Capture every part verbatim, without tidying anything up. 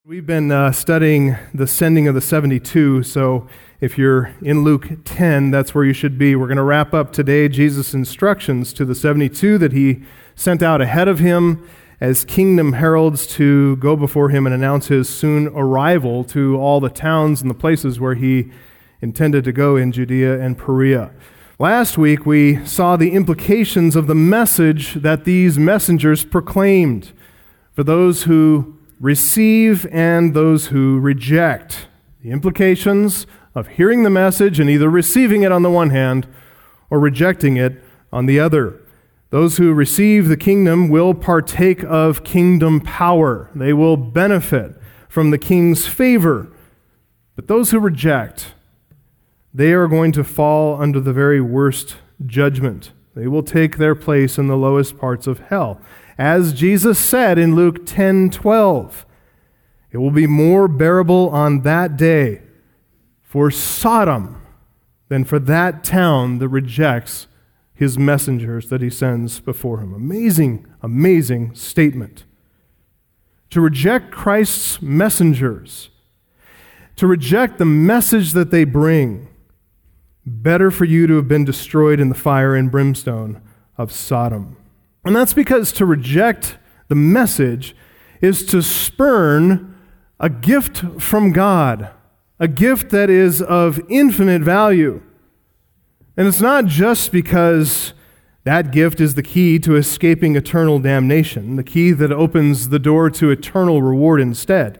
We've been uh, studying the sending of the seventy-two, so if you're in Luke ten, that's where you should be. We're going to wrap up today Jesus' instructions to the seventy-two that he sent out ahead of him as kingdom heralds to go before him and announce his soon arrival to all the towns and the places where he intended to go in Judea and Perea. Last week, we saw the implications of the message that these messengers proclaimed for those who receive and those who reject. The implications of hearing the message and either receiving it on the one hand or rejecting it on the other. Those who receive the kingdom will partake of kingdom power. They will benefit from the king's favor. But those who reject, they are going to fall under the very worst judgment. They will take their place in the lowest parts of hell. As Jesus said in Luke ten twelve, it will be more bearable on that day for Sodom than for that town that rejects his messengers that he sends before him. Amazing, amazing statement. To reject Christ's messengers, to reject the message that they bring, better for you to have been destroyed in the fire and brimstone of Sodom. And that's because to reject the message is to spurn a gift from God, a gift that is of infinite value. And it's not just because that gift is the key to escaping eternal damnation, the key that opens the door to eternal reward instead.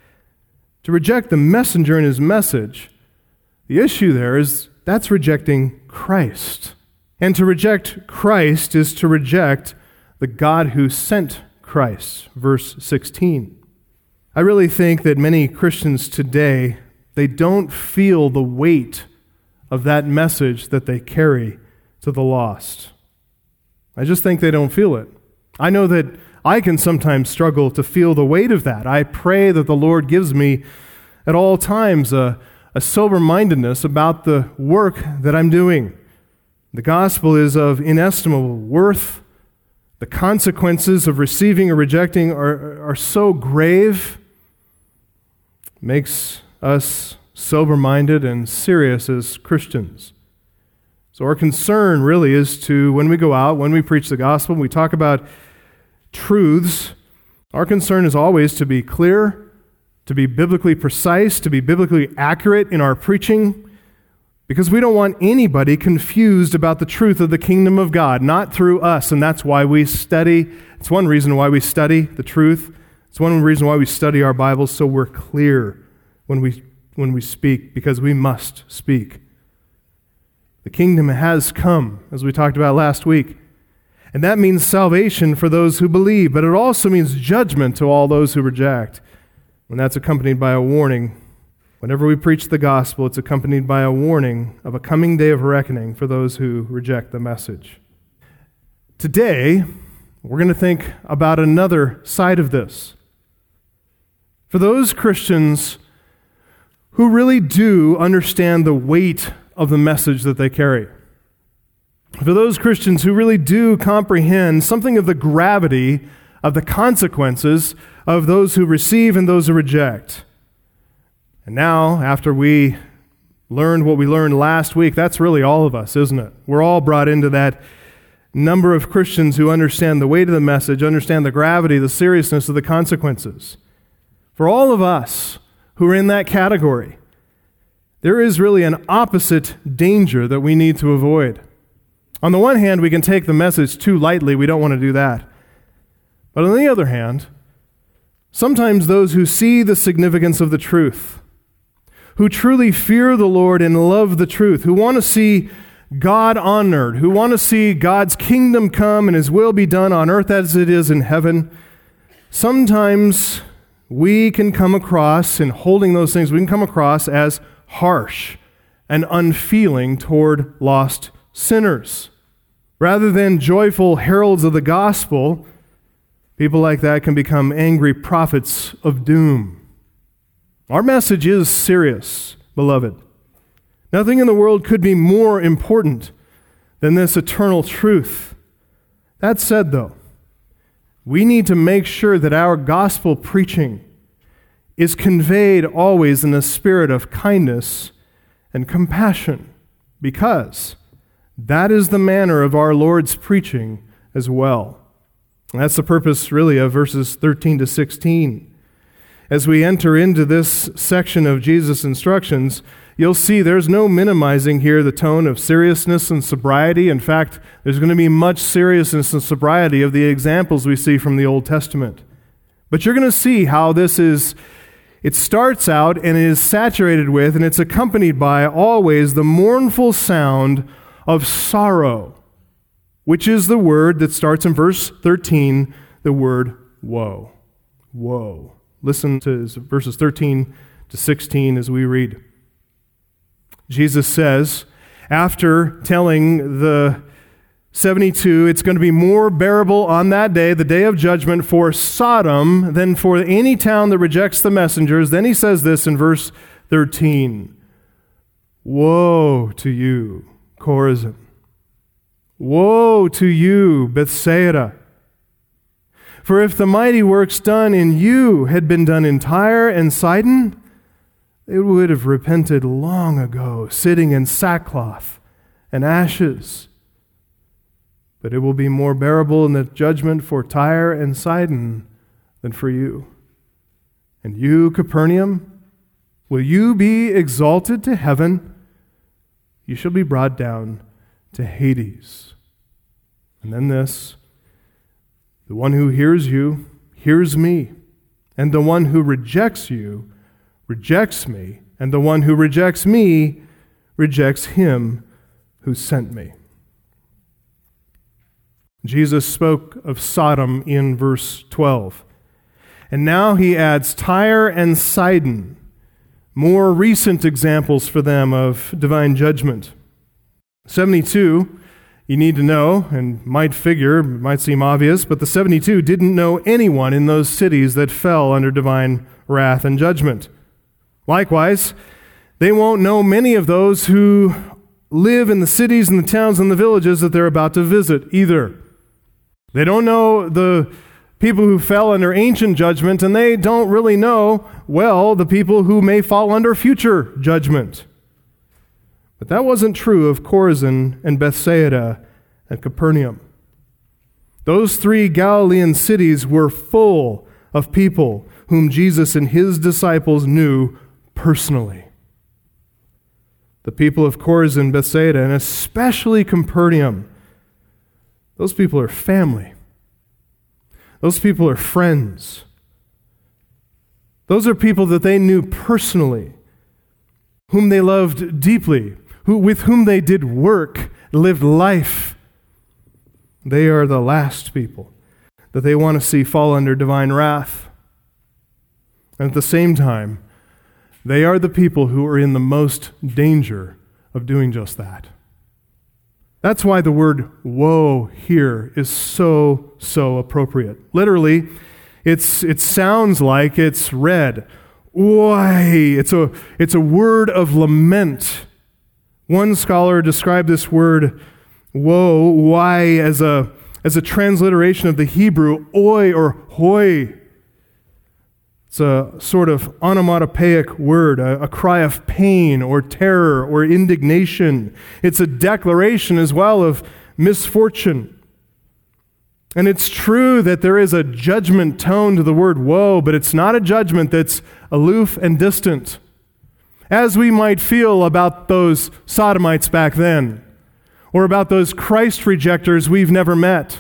To reject the messenger and his message, the issue there is that's rejecting Christ. And to reject Christ is to reject the God who sent Christ, verse sixteen. I really think that many Christians today, they don't feel the weight of that message that they carry to the lost. I just think they don't feel it. I know that I can sometimes struggle to feel the weight of that. I pray that the Lord gives me at all times a, a sober-mindedness about the work that I'm doing. The gospel is of inestimable worth. The consequences of receiving or rejecting are, are so grave. It makes us sober-minded and serious as Christians. So our concern really is to, when we go out, when we preach the gospel, we talk about truths, our concern is always to be clear, to be biblically precise, to be biblically accurate in our preaching, because we don't want anybody confused about the truth of the kingdom of God, not through us, and that's why we study. It's one reason why we study the truth. It's one reason why we study our Bibles, so we're clear when we when we speak, because we must speak. The kingdom has come, as we talked about last week, and that means salvation for those who believe, but it also means judgment to all those who reject, and that's accompanied by a warning. Whenever we preach the gospel, it's accompanied by a warning of a coming day of reckoning for those who reject the message. Today, we're going to think about another side of this. For those Christians who really do understand the weight of the message that they carry, for those Christians who really do comprehend something of the gravity of the consequences of those who receive and those who reject. And now, after we learned what we learned last week, that's really all of us, isn't it? We're all brought into that number of Christians who understand the weight of the message, understand the gravity, the seriousness of the consequences. For all of us who are in that category, there is really an opposite danger that we need to avoid. On the one hand, we can take the message too lightly. We don't want to do that. But on the other hand, sometimes those who see the significance of the truth, who truly fear the Lord and love the truth, who want to see God honored, who want to see God's kingdom come and His will be done on earth as it is in heaven, sometimes we can come across, in holding those things, we can come across as harsh and unfeeling toward lost sinners. Rather than joyful heralds of the gospel, people like that can become angry prophets of doom. Our message is serious, beloved. Nothing in the world could be more important than this eternal truth. That said, though, we need to make sure that our gospel preaching is conveyed always in a spirit of kindness and compassion, because that is the manner of our Lord's preaching as well. And that's the purpose, really, of verses thirteen to sixteen. As we enter into this section of Jesus' instructions, you'll see there's no minimizing here the tone of seriousness and sobriety. In fact, there's going to be much seriousness and sobriety of the examples we see from the Old Testament. But you're going to see how this is, it starts out and is saturated with, and it's accompanied by always the mournful sound of sorrow, which is the word that starts in verse thirteen, the word woe. Woe. Listen to verses thirteen to sixteen as we read. Jesus says, after telling the seventy-two, it's going to be more bearable on that day, the day of judgment, for Sodom than for any town that rejects the messengers. Then he says this in verse thirteen, woe to you, Chorazin. Woe to you, Bethsaida. For if the mighty works done in you had been done in Tyre and Sidon, they would have repented long ago, sitting in sackcloth and ashes. But it will be more bearable in the judgment for Tyre and Sidon than for you. And you, Capernaum, will you be exalted to heaven? You shall be brought down to Hades. And then this, the one who hears you hears me, and the one who rejects you rejects me, and the one who rejects me rejects him who sent me. Jesus spoke of Sodom in verse twelve. And now he adds Tyre and Sidon, more recent examples for them of divine judgment. seventy-two, you need to know, and might figure, might seem obvious, but the seventy-two didn't know anyone in those cities that fell under divine wrath and judgment. Likewise, they won't know many of those who live in the cities and the towns and the villages that they're about to visit either. They don't know the people who fell under ancient judgment, and they don't really know, well, the people who may fall under future judgment. But that wasn't true of Chorazin and Bethsaida and Capernaum. Those three Galilean cities were full of people whom Jesus and his disciples knew personally. The people of Chorazin, Bethsaida, and especially Capernaum, those people are family. Those people are friends. Those are people that they knew personally, whom they loved deeply, who, with whom they did work, lived life. They are the last people that they want to see fall under divine wrath. And at the same time, they are the people who are in the most danger of doing just that. That's why the word woe here is so, so appropriate. Literally, it's it sounds like it's read, Oy. It's a, it's a word of lament. One scholar described this word, woe, why, as a, as a transliteration of the Hebrew, oi or hoi. It's a sort of onomatopoeic word, a, a cry of pain or terror or indignation. It's a declaration as well of misfortune. And it's true that there is a judgment tone to the word woe, but it's not a judgment that's aloof and distant, as we might feel about those sodomites back then, or about those Christ rejectors we've never met.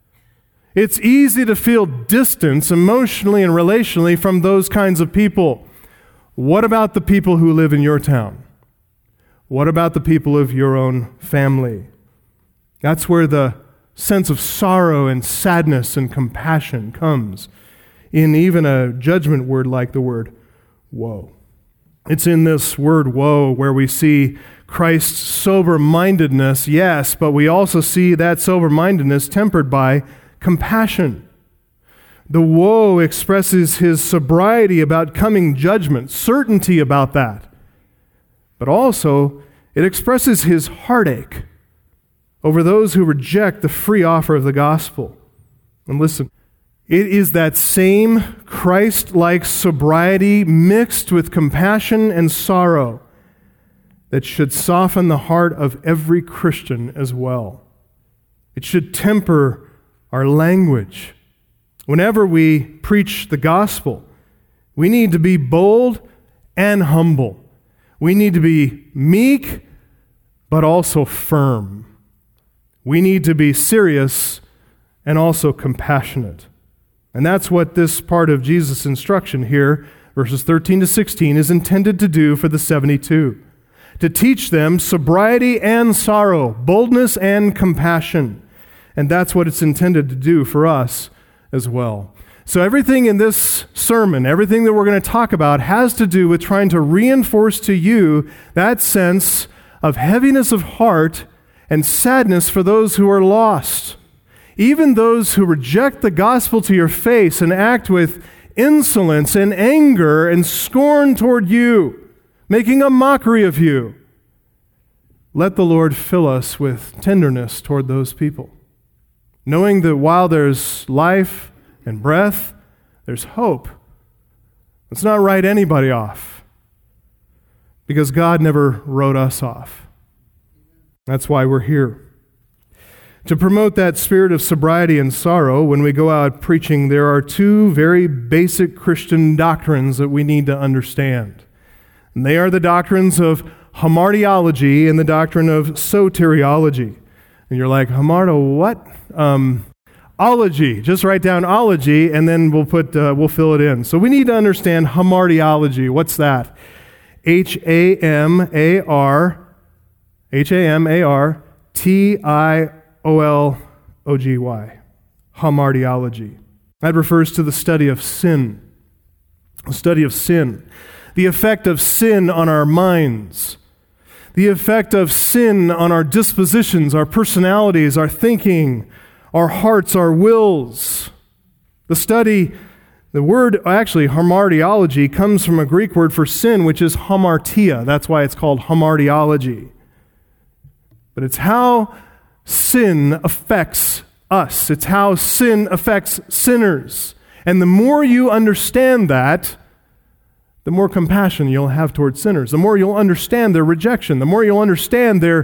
It's easy to feel distance emotionally and relationally from those kinds of people. What about the people who live in your town? What about the people of your own family? That's where the sense of sorrow and sadness and compassion comes in even a judgment word like the word woe. It's in this word woe where we see Christ's sober-mindedness, yes, but we also see that sober-mindedness tempered by compassion. The woe expresses his sobriety about coming judgment, certainty about that. But also, it expresses his heartache over those who reject the free offer of the gospel. And listen, It is that same Christ-like sobriety mixed with compassion and sorrow that should soften the heart of every Christian as well. It should temper our language. Whenever we preach the gospel, we need to be bold and humble. We need to be meek, but also firm. We need to be serious and also compassionate. And that's what this part of Jesus' instruction here, verses thirteen to sixteen, is intended to do for the seventy-two. To teach them sobriety and sorrow, boldness and compassion. And that's what it's intended to do for us as well. So everything in this sermon, everything that we're going to talk about, has to do with trying to reinforce to you that sense of heaviness of heart and sadness for those who are lost. Even those who reject the gospel to your face and act with insolence and anger and scorn toward you, making a mockery of you. Let the Lord fill us with tenderness toward those people, knowing that while there's life and breath, there's hope. Let's not write anybody off, because God never wrote us off. That's why we're here. To promote that spirit of sobriety and sorrow, when we go out preaching, there are two very basic Christian doctrines that we need to understand. And they are the doctrines of hamartiology and the doctrine of soteriology. And you're like, hamarto what? Um, ology. Just write down ology, and then we'll put uh, we'll fill it in. So we need to understand hamartiology. What's that? H A M A R H A M A R T I O L O G Y. Hamartiology. That refers to the study of sin. The study of sin. The effect of sin on our minds. The effect of sin on our dispositions, our personalities, our thinking, our hearts, our wills. The study, the word, actually, hamartiology, comes from a Greek word for sin, which is hamartia. That's why it's called hamartiology. But it's how sin affects us. It's how sin affects sinners. And the more you understand that, the more compassion you'll have towards sinners. The more you'll understand their rejection. The more you'll understand their,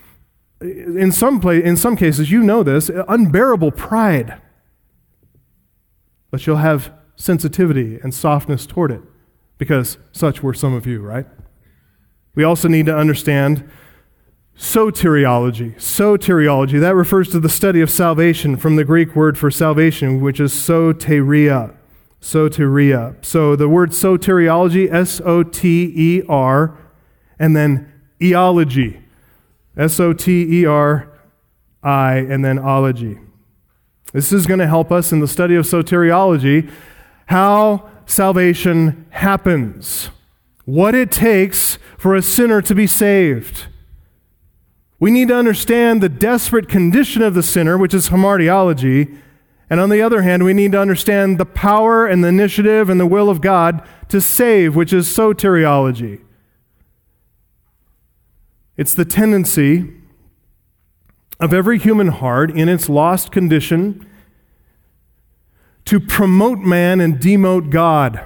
in some play, in some cases, you know this, unbearable pride. But you'll have sensitivity and softness toward it, because such were some of you, right? We also need to understand soteriology. Soteriology, that refers to the study of salvation from the Greek word for salvation, which is soteria. Soteria. So the word soteriology, S O T E R, and then eology. S O T E R I, and then ology. This is going to help us in the study of soteriology, how salvation happens, what it takes for a sinner to be saved. We need to understand the desperate condition of the sinner, which is hamartiology. And on the other hand, we need to understand the power and the initiative and the will of God to save, which is soteriology. It's the tendency of every human heart in its lost condition to promote man and demote God.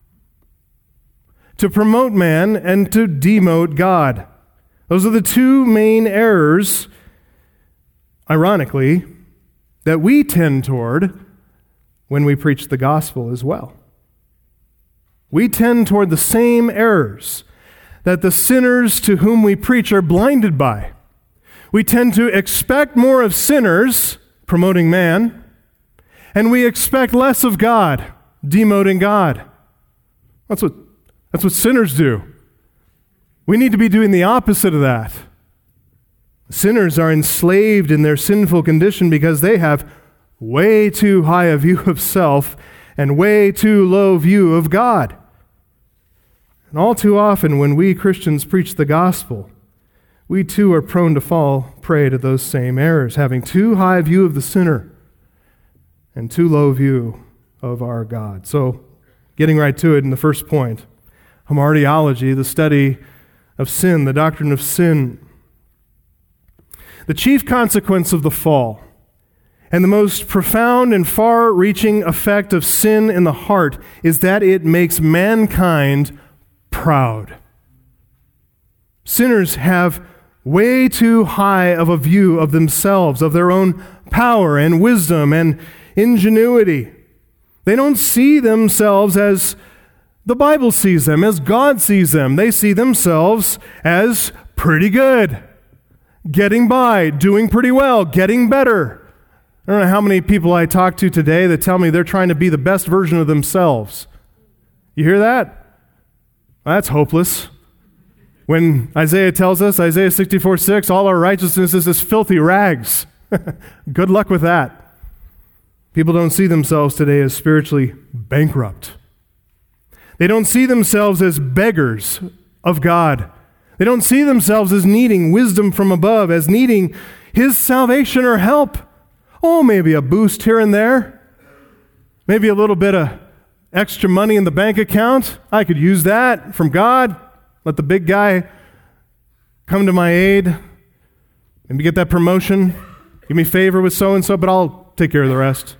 To promote man and to demote God. Those are the two main errors, ironically, that we tend toward when we preach the gospel as well. We tend toward the same errors that the sinners to whom we preach are blinded by. We tend to expect more of sinners, promoting man, and we expect less of God, demoting God. That's what, that's what sinners do. We need to be doing the opposite of that. Sinners are enslaved in their sinful condition because they have way too high a view of self and way too low view of God. And all too often when we Christians preach the gospel, we too are prone to fall prey to those same errors, having too high a view of the sinner and too low view of our God. So, getting right to it in the first point, hamartiology, the study of sin, the doctrine of sin. The chief consequence of the fall And the most profound and far-reaching effect of sin in the heart is that it makes mankind proud. Sinners have way too high of a view of themselves, of their own power and wisdom and ingenuity. They don't see themselves as the Bible sees them, as God sees them. They see themselves as pretty good, getting by, doing pretty well, getting better. I don't know how many people I talk to today that tell me they're trying to be the best version of themselves. You hear that? Well, that's hopeless. When Isaiah tells us, Isaiah sixty-four six, all our righteousness is as filthy rags. Good luck with that. People don't see themselves today as spiritually bankrupt. They don't see themselves as beggars of God. They don't see themselves as needing wisdom from above, as needing His salvation or help. Oh, maybe a boost here and there. Maybe a little bit of extra money in the bank account. I could use that from God. Let the big guy come to my aid. Maybe get that promotion. Give me favor with so-and-so, but I'll take care of the rest.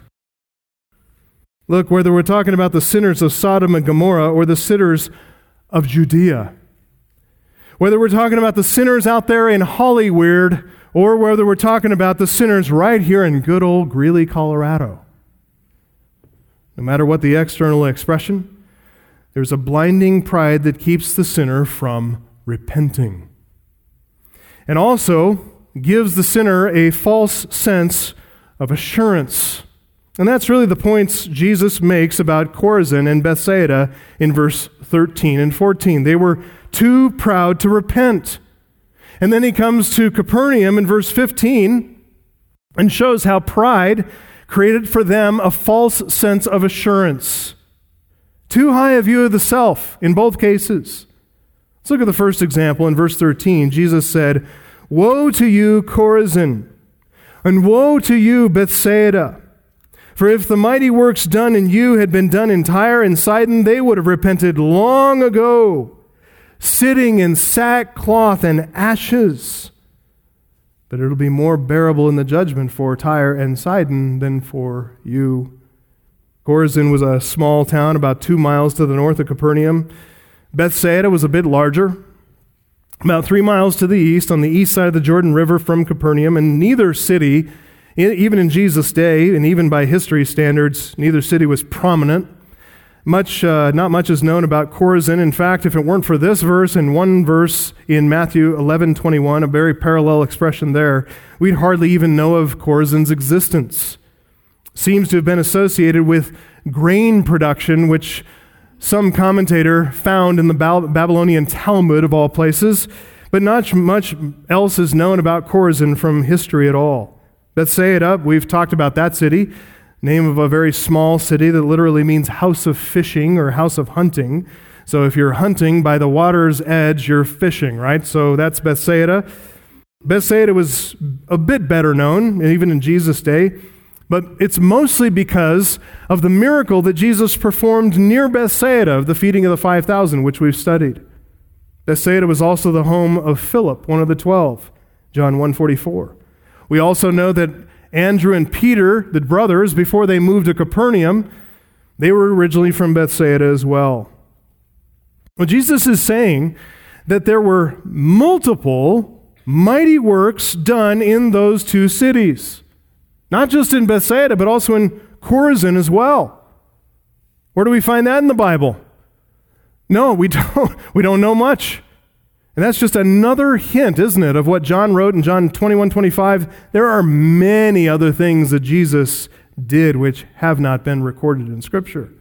Look, whether we're talking about the sinners of Sodom and Gomorrah or the sinners of Judea, whether we're talking about the sinners out there in Hollywood or whether we're talking about the sinners right here in good old Greeley, Colorado, no matter what the external expression, there's a blinding pride that keeps the sinner from repenting. And also gives the sinner a false sense of assurance. And that's really the points Jesus makes about Chorazin and Bethsaida in verse thirteen and fourteen. They were too proud to repent. And then he comes to Capernaum in verse fifteen and shows how pride created for them a false sense of assurance. Too high a view of the self in both cases. Let's look at the first example in verse thirteen. Jesus said, "Woe to you, Chorazin, and woe to you, Bethsaida! For if the mighty works done in you had been done in Tyre and Sidon, they would have repented long ago, sitting in sackcloth and ashes. But it'll be more bearable in the judgment for Tyre and Sidon than for you." Chorazin was a small town about two miles to the north of Capernaum. Bethsaida was a bit larger, about three miles to the east, on the east side of the Jordan River from Capernaum. And neither city, even in Jesus' day, and even by history standards, neither city was prominent. Much, uh, not much is known about Chorazin. In fact, if it weren't for this verse and one verse in Matthew eleven twenty-one, a very parallel expression there, we'd hardly even know of Chorazin's existence. Seems to have been associated with grain production, which some commentator found in the Babylonian Talmud of all places, but not much else is known about Chorazin from history at all. Bethsaida, we've talked about that city, name of a very small city that literally means house of fishing or house of hunting. So if you're hunting by the water's edge, you're fishing, right? So that's Bethsaida. Bethsaida was a bit better known, even in Jesus' day, but it's mostly because of the miracle that Jesus performed near Bethsaida of the feeding of the five thousand, which we've studied. Bethsaida was also the home of Philip, one of the twelve, John one forty-four. We also know that Andrew and Peter, the brothers, before they moved to Capernaum, they were originally from Bethsaida as well. Well, Jesus is saying that there were multiple mighty works done in those two cities. Not just in Bethsaida, but also in Chorazin as well. Where do we find that in the Bible? No, we don't. We don't know much. And that's just another hint, isn't it, of what John wrote in John twenty-one twenty-five. There are many other things that Jesus did which have not been recorded in Scripture.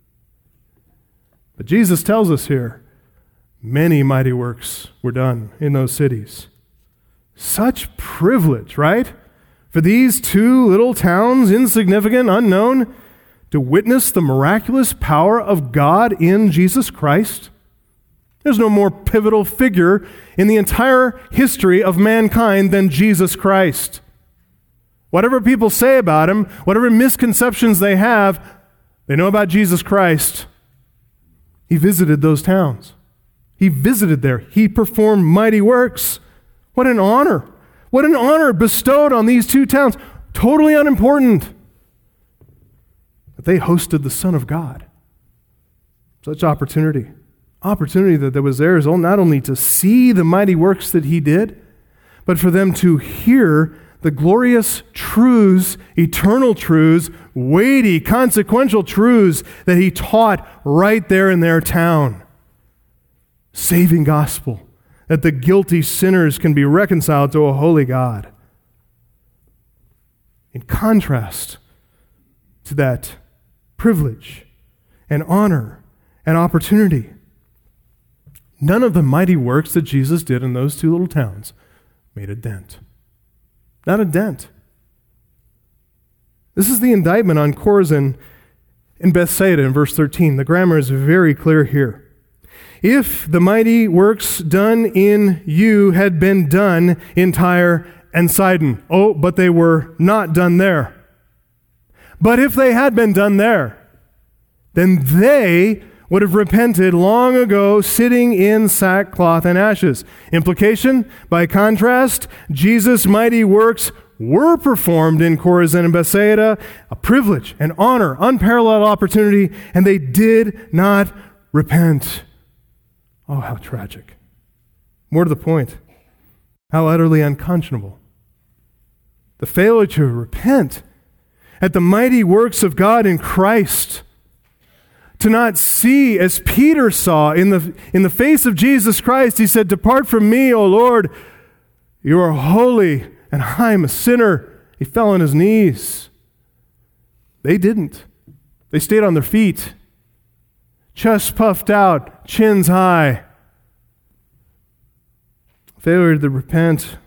But Jesus tells us here, many mighty works were done in those cities. Such privilege, right? For these two little towns, insignificant, unknown, to witness the miraculous power of God in Jesus Christ. There's no more pivotal figure in the entire history of mankind than Jesus Christ. Whatever people say about him, whatever misconceptions they have, they know about Jesus Christ. He visited those towns. He visited there. He performed mighty works. What an honor. What an honor bestowed on these two towns totally unimportant. But they hosted the Son of God. Such opportunity. Opportunity that there was theirs not only to see the mighty works that he did, but for them to hear the glorious truths, eternal truths, weighty, consequential truths that he taught right there in their town. Saving gospel, that the guilty sinners can be reconciled to a holy God. In contrast to that privilege and honor and opportunity, none of the mighty works that Jesus did in those two little towns made a dent. Not a dent. This is the indictment on Chorazin and Bethsaida in verse thirteen. The grammar is very clear here. If the mighty works done in you had been done in Tyre and Sidon. Oh, but they were not done there. But if they had been done there, then they would have repented long ago, sitting in sackcloth and ashes. Implication, by contrast, Jesus' mighty works were performed in Chorazin and Bethsaida, a privilege, an honor, unparalleled opportunity, and they did not repent. Oh, how tragic. More to the point, how utterly unconscionable. The failure to repent at the mighty works of God in Christ, to not see as Peter saw in the, in the face of Jesus Christ. He said, "Depart from me, O Lord, you are holy, and I am a sinner." He fell on his knees. They didn't. They stayed on their feet, chest puffed out, chins high. Failure to repent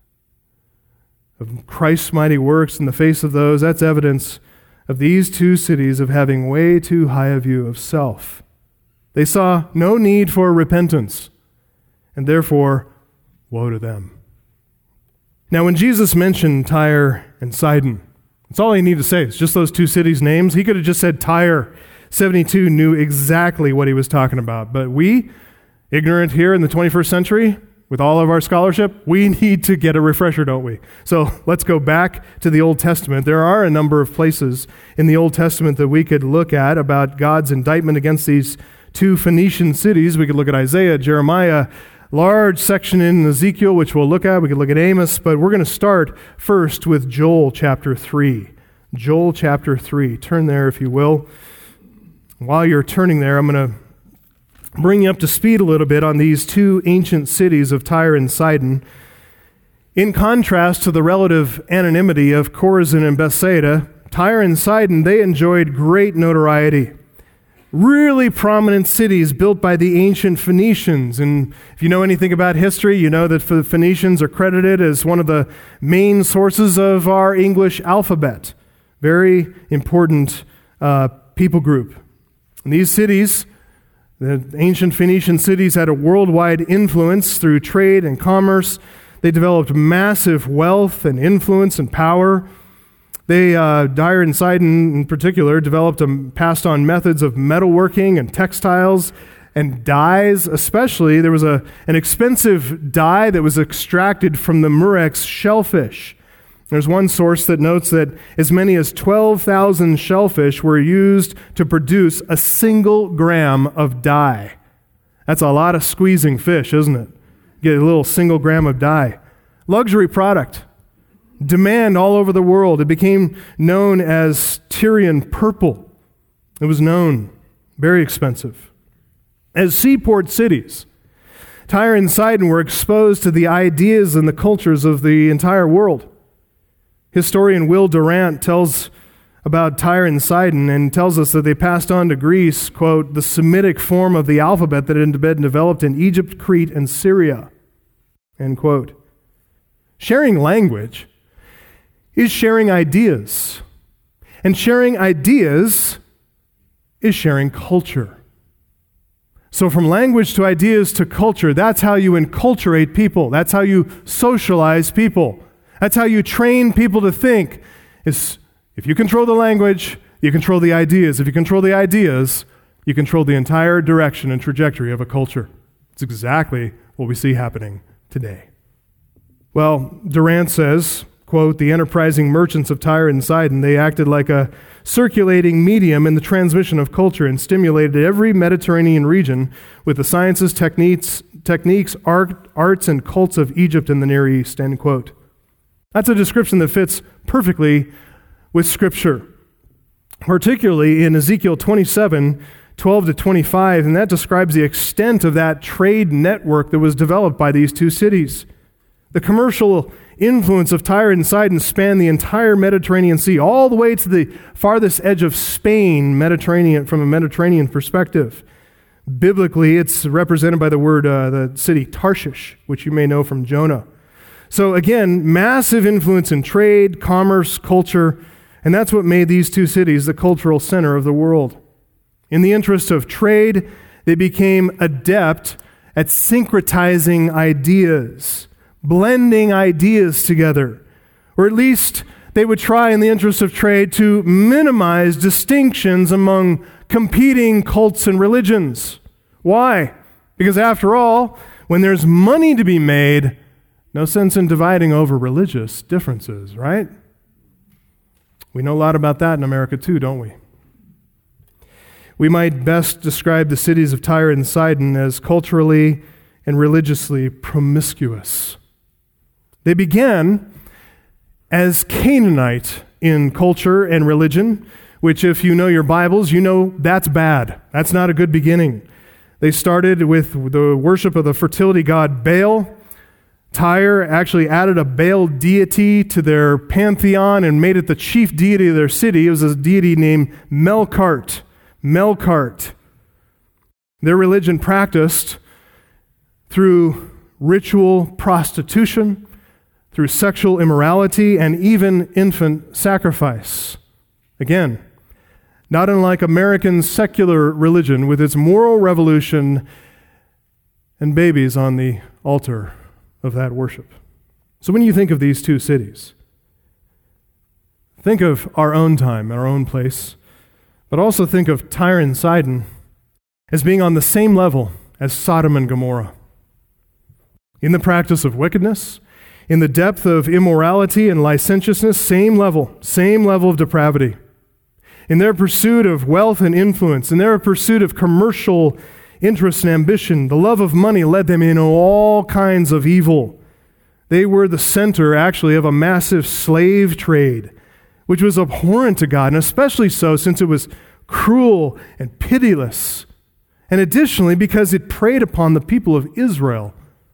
of Christ's mighty works in the face of those, that's evidence of these two cities of having way too high a view of self. They saw no need for repentance, and therefore, woe to them. Now, when Jesus mentioned Tyre and Sidon, that's all he needed to say. It's just those two cities' names. He could have just said Tyre. seventy-two knew exactly what he was talking about. But we, ignorant here in the twenty-first century, with all of our scholarship, we need to get a refresher, don't we? So let's go back to the Old Testament. There are a number of places in the Old Testament that we could look at about God's indictment against these two Phoenician cities. We could look at Isaiah, Jeremiah, large section in Ezekiel, which we'll look at. We could look at Amos, but we're going to start first with Joel chapter three. Joel chapter three. Turn there if you will. While you're turning there, I'm going to bring you up to speed a little bit on these two ancient cities of Tyre and Sidon. In contrast to the relative anonymity of Chorazin and Bethsaida, Tyre and Sidon, they enjoyed great notoriety. Really prominent cities built by the ancient Phoenicians. And if you know anything about history, you know that the Phoenicians are credited as one of the main sources of our English alphabet. Very important uh, people group. And these cities, the ancient Phoenician cities, had a worldwide influence through trade and commerce. They developed massive wealth and influence and power. They, uh, Tyre and Sidon in particular, developed and passed on methods of metalworking and textiles and dyes especially. There was a, an expensive dye that was extracted from the murex shellfish. There's one source that notes that as many as twelve thousand shellfish were used to produce a single gram of dye. That's a lot of squeezing fish, isn't it? Get a little single gram of dye. Luxury product. Demand all over the world. It became known as Tyrian purple. It was known. Very expensive. As seaport cities, Tyre and Sidon were exposed to the ideas and the cultures of the entire world. Historian Will Durant tells about Tyre and Sidon and tells us that they passed on to Greece, quote, the Semitic form of the alphabet that had been developed in Egypt, Crete, and Syria, end quote. Sharing language is sharing ideas. And sharing ideas is sharing culture. So from language to ideas to culture, that's how you enculturate people. That's how you socialize people. That's how you train people to think. Is if you control the language, you control the ideas. If you control the ideas, you control the entire direction and trajectory of a culture. It's exactly what we see happening today. Well, Durant says, quote, the enterprising merchants of Tyre and Sidon, they acted like a circulating medium in the transmission of culture and stimulated every Mediterranean region with the sciences, techniques, techniques, art, arts, and cults of Egypt and the Near East, end quote. That's a description that fits perfectly with Scripture, particularly in Ezekiel twenty-seven, twelve to twenty-five, and that describes the extent of that trade network that was developed by these two cities. The commercial influence of Tyre and Sidon spanned the entire Mediterranean Sea, all the way to the farthest edge of Spain, Mediterranean, from a Mediterranean perspective. Biblically, it's represented by the word, uh, the city Tarshish, which you may know from Jonah. So again, massive influence in trade, commerce, culture, and that's what made these two cities the cultural center of the world. In the interest of trade, they became adept at syncretizing ideas, blending ideas together, or at least they would try in the interest of trade to minimize distinctions among competing cults and religions. Why? Because after all, when there's money to be made, no sense in dividing over religious differences, right? We know a lot about that in America too, don't we? We might best describe the cities of Tyre and Sidon as culturally and religiously promiscuous. They began as Canaanite in culture and religion, which if you know your Bibles, you know that's bad. That's not a good beginning. They started with the worship of the fertility god Baal. Tyre actually added a Baal deity to their pantheon and made it the chief deity of their city. It was a deity named Melkart. Melkart. Their religion practiced through ritual prostitution, through sexual immorality, and even infant sacrifice. Again, not unlike American secular religion with its moral revolution and babies on the altar of that worship. So when you think of these two cities, think of our own time, our own place, but also think of Tyre and Sidon as being on the same level as Sodom and Gomorrah. In the practice of wickedness, in the depth of immorality and licentiousness, same level, same level of depravity. In their pursuit of wealth and influence, in their pursuit of commercial interest and ambition, the love of money led them into all kinds of evil. They were the center, actually, of a massive slave trade, which was abhorrent to God, and especially so since it was cruel and pitiless, and additionally because it preyed upon the people of Israel.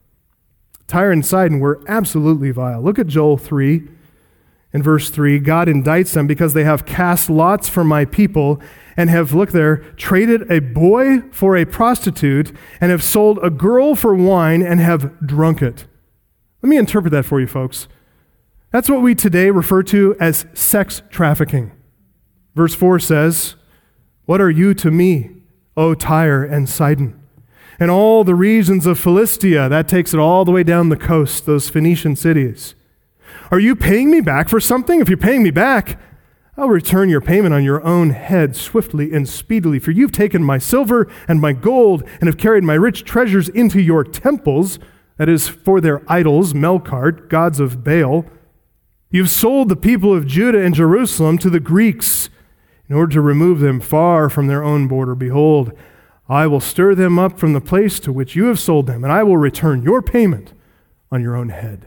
Tyre and Sidon were absolutely vile. Look at Joel three. In verse three, God indicts them because they have cast lots for my people and have, look there, traded a boy for a prostitute and have sold a girl for wine and have drunk it. Let me interpret that for you, folks. That's what we today refer to as sex trafficking. Verse four says, "What are you to me, O Tyre and Sidon? And all the regions of Philistia," that takes it all the way down the coast, those Phoenician cities. "Are you paying me back for something? If you're paying me back, I'll return your payment on your own head swiftly and speedily. For you've taken my silver and my gold and have carried my rich treasures into your temples," that is, for their idols, Melkart, gods of Baal. "You've sold the people of Judah and Jerusalem to the Greeks in order to remove them far from their own border. Behold, I will stir them up from the place to which you have sold them, and I will return your payment on your own head."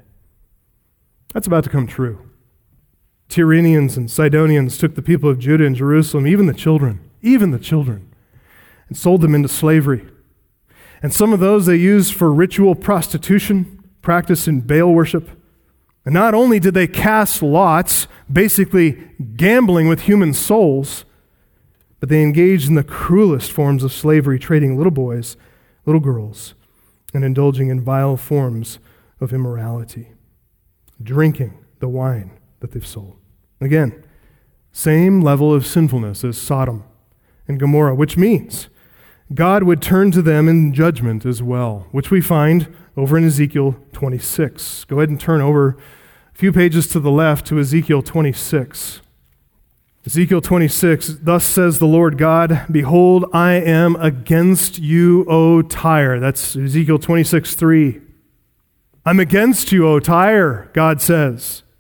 That's about to come true. Tyrrhenians and Sidonians took the people of Judah and Jerusalem, even the children, even the children, and sold them into slavery. And some of those they used for ritual prostitution, practice in Baal worship. And not only did they cast lots, basically gambling with human souls, but they engaged in the cruelest forms of slavery, trading little boys, little girls, and indulging in vile forms of immorality, drinking the wine that they've sold. Again, same level of sinfulness as Sodom and Gomorrah, which means God would turn to them in judgment as well, which we find over in Ezekiel twenty-six. Go ahead and turn over a few pages to the left to Ezekiel twenty-six. Ezekiel twenty-six, "Thus says the Lord God, behold, I am against you, O Tyre." That's Ezekiel twenty-six, three. "I'm against you, O Tyre," God says,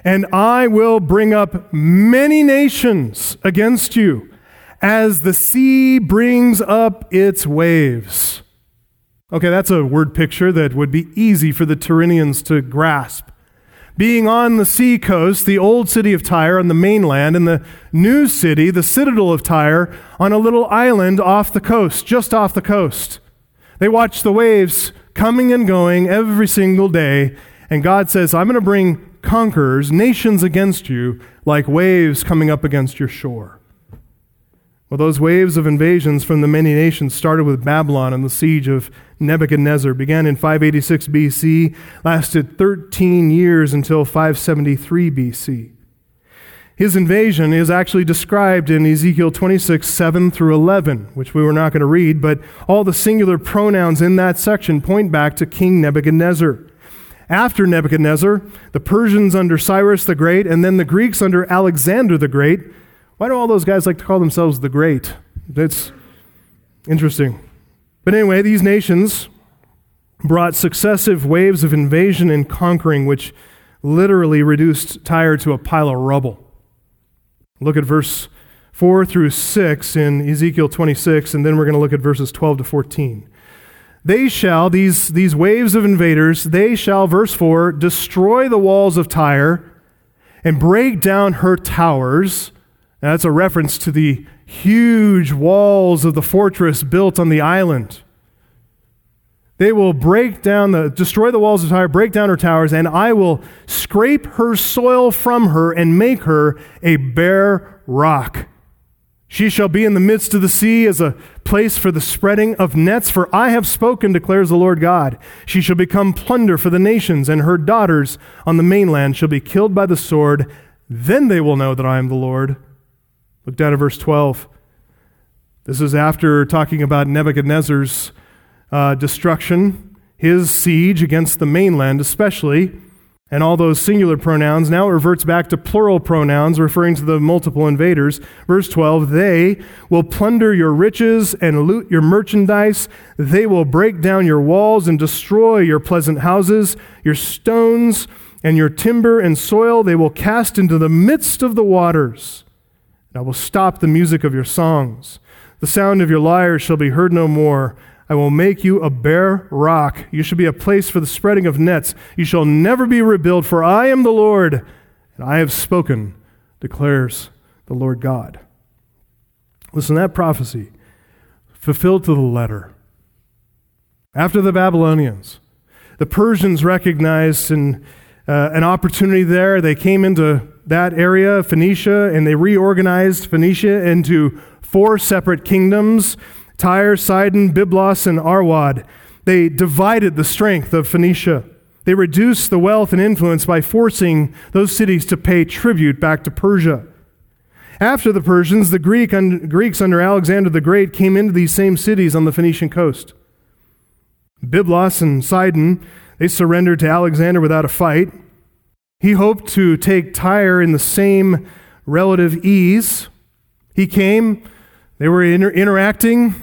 And I will bring up many nations against you, as the sea brings up its waves. Okay, that's a word picture that would be easy for the Tyrrhenians to grasp. Being on the sea coast, the old city of Tyre on the mainland, and the new city, the citadel of Tyre, on a little island off the coast, just off the coast. They watch the waves coming and going every single day, and God says, I'm going to bring conquerors, nations against you, like waves coming up against your shore. Well, those waves of invasions from the many nations started with Babylon and the siege of Nebuchadnezzar, began in five eighty-six B C, lasted thirteen years until five seventy-three B C. His invasion is actually described in Ezekiel twenty-six, seven through eleven, which we were not going to read, but all the singular pronouns in that section point back to King Nebuchadnezzar. After Nebuchadnezzar, the Persians under Cyrus the Great, and then the Greeks under Alexander the Great. Why do all those guys like to call themselves the Great? That's interesting. But anyway, these nations brought successive waves of invasion and conquering, which literally reduced Tyre to a pile of rubble. Look at verse four through six in Ezekiel twenty-six, and then we're going to look at verses twelve to fourteen. They shall, these, these waves of invaders, they shall, verse four, destroy the walls of Tyre and break down her towers. Now, that's a reference to the huge walls of the fortress built on the island. They will break down the, destroy the walls of Tyre, break down her towers, and I will scrape her soil from her and make her a bare rock. She shall be in the midst of the sea as a place for the spreading of nets, for I have spoken, declares the Lord God. She shall become plunder for the nations, and her daughters on the mainland shall be killed by the sword. Then they will know that I am the Lord. Look down at verse twelve. This is after talking about Nebuchadnezzar's uh, destruction, his siege against the mainland especially, and all those singular pronouns. Now it reverts back to plural pronouns, referring to the multiple invaders. Verse twelve, they will plunder your riches and loot your merchandise. They will break down your walls and destroy your pleasant houses, your stones and your timber and soil. They will cast into the midst of the waters. And I will stop the music of your songs. The sound of your lyres shall be heard no more. I will make you a bare rock. You shall be a place for the spreading of nets. You shall never be rebuilt, for I am the Lord, and I have spoken, declares the Lord God. Listen, that prophecy fulfilled to the letter. After the Babylonians, the Persians recognized an, uh, an opportunity there. They came into that area, Phoenicia, and they reorganized Phoenicia into four separate kingdoms: Tyre, Sidon, Byblos, and Arwad. They divided the strength of Phoenicia. They reduced the wealth and influence by forcing those cities to pay tribute back to Persia. After the Persians, the Greek un- Greeks under Alexander the Great came into these same cities on the Phoenician coast. Byblos and Sidon, they surrendered to Alexander without a fight. He hoped to take Tyre in the same relative ease. He came, they were inter- interacting.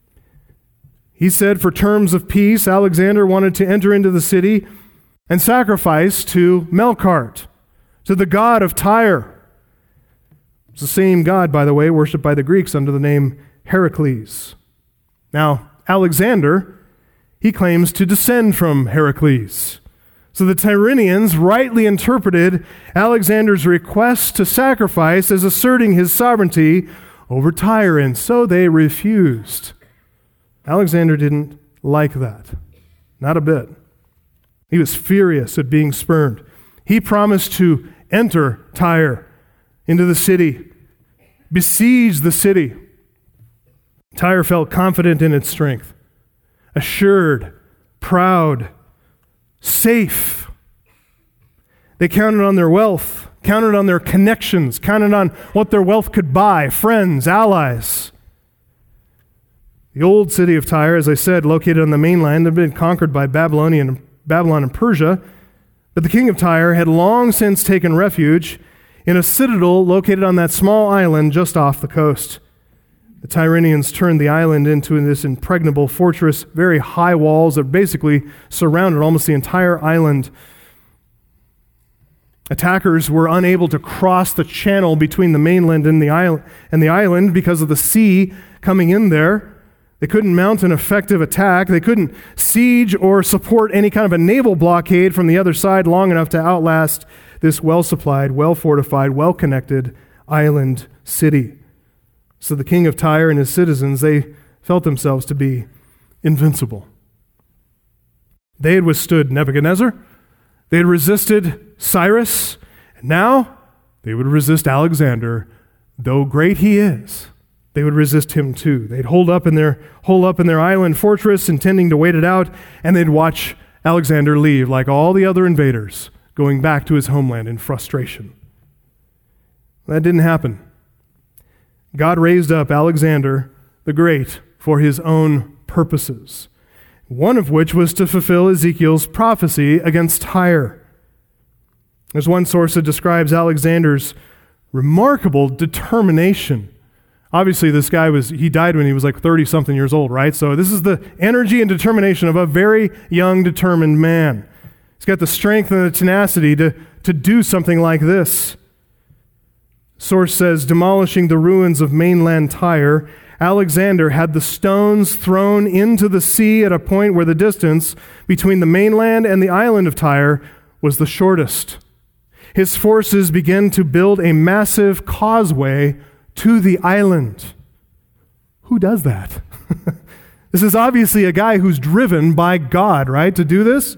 He said for terms of peace, Alexander wanted to enter into the city and sacrifice to Melkart, to the god of Tyre. It's the same god, by the way, worshipped by the Greeks under the name Heracles. Now, Alexander, he claims to descend from Heracles. So the Tyrrhenians rightly interpreted Alexander's request to sacrifice as asserting his sovereignty over Tyre, and so they refused. Alexander didn't like that, not a bit. He was furious at being spurned. He promised to enter Tyre into the city, besiege the city. Tyre felt confident in its strength, assured, proud, safe. They counted on their wealth, counted on their connections, counted on what their wealth could buy, friends, allies. The old city of Tyre, as I said, located on the mainland, had been conquered by Babylonian, Babylon and Persia, but the king of Tyre had long since taken refuge in a citadel located on that small island just off the coast. The Tyrrhenians turned the island into this impregnable fortress, very high walls that basically surrounded almost the entire island. Attackers were unable to cross the channel between the mainland and the island, and the island because of the sea coming in there. They couldn't mount an effective attack. They couldn't siege or support any kind of a naval blockade from the other side long enough to outlast this well-supplied, well-fortified, well-connected island city. So the king of Tyre and his citizens, they felt themselves to be invincible. They had withstood Nebuchadnezzar. They had resisted Cyrus. And now they would resist Alexander, though great he is. They would resist him too. They'd hold up in their hole up in their island fortress, intending to wait it out, and they'd watch Alexander leave, like all the other invaders, going back to his homeland in frustration. That didn't happen. God raised up Alexander the Great for his own purposes, one of which was to fulfill Ezekiel's prophecy against Tyre. There's one source that describes Alexander's remarkable determination. Obviously, this guy was, he died when he was like thirty-something years old, right? So this is the energy and determination of a very young, determined man. He's got the strength and the tenacity to, to do something like this. Source says, demolishing the ruins of mainland Tyre, Alexander had the stones thrown into the sea at a point where the distance between the mainland and the island of Tyre was the shortest. His forces began to build a massive causeway to the island. Who does that? This is obviously a guy who's driven by God, right, to do this.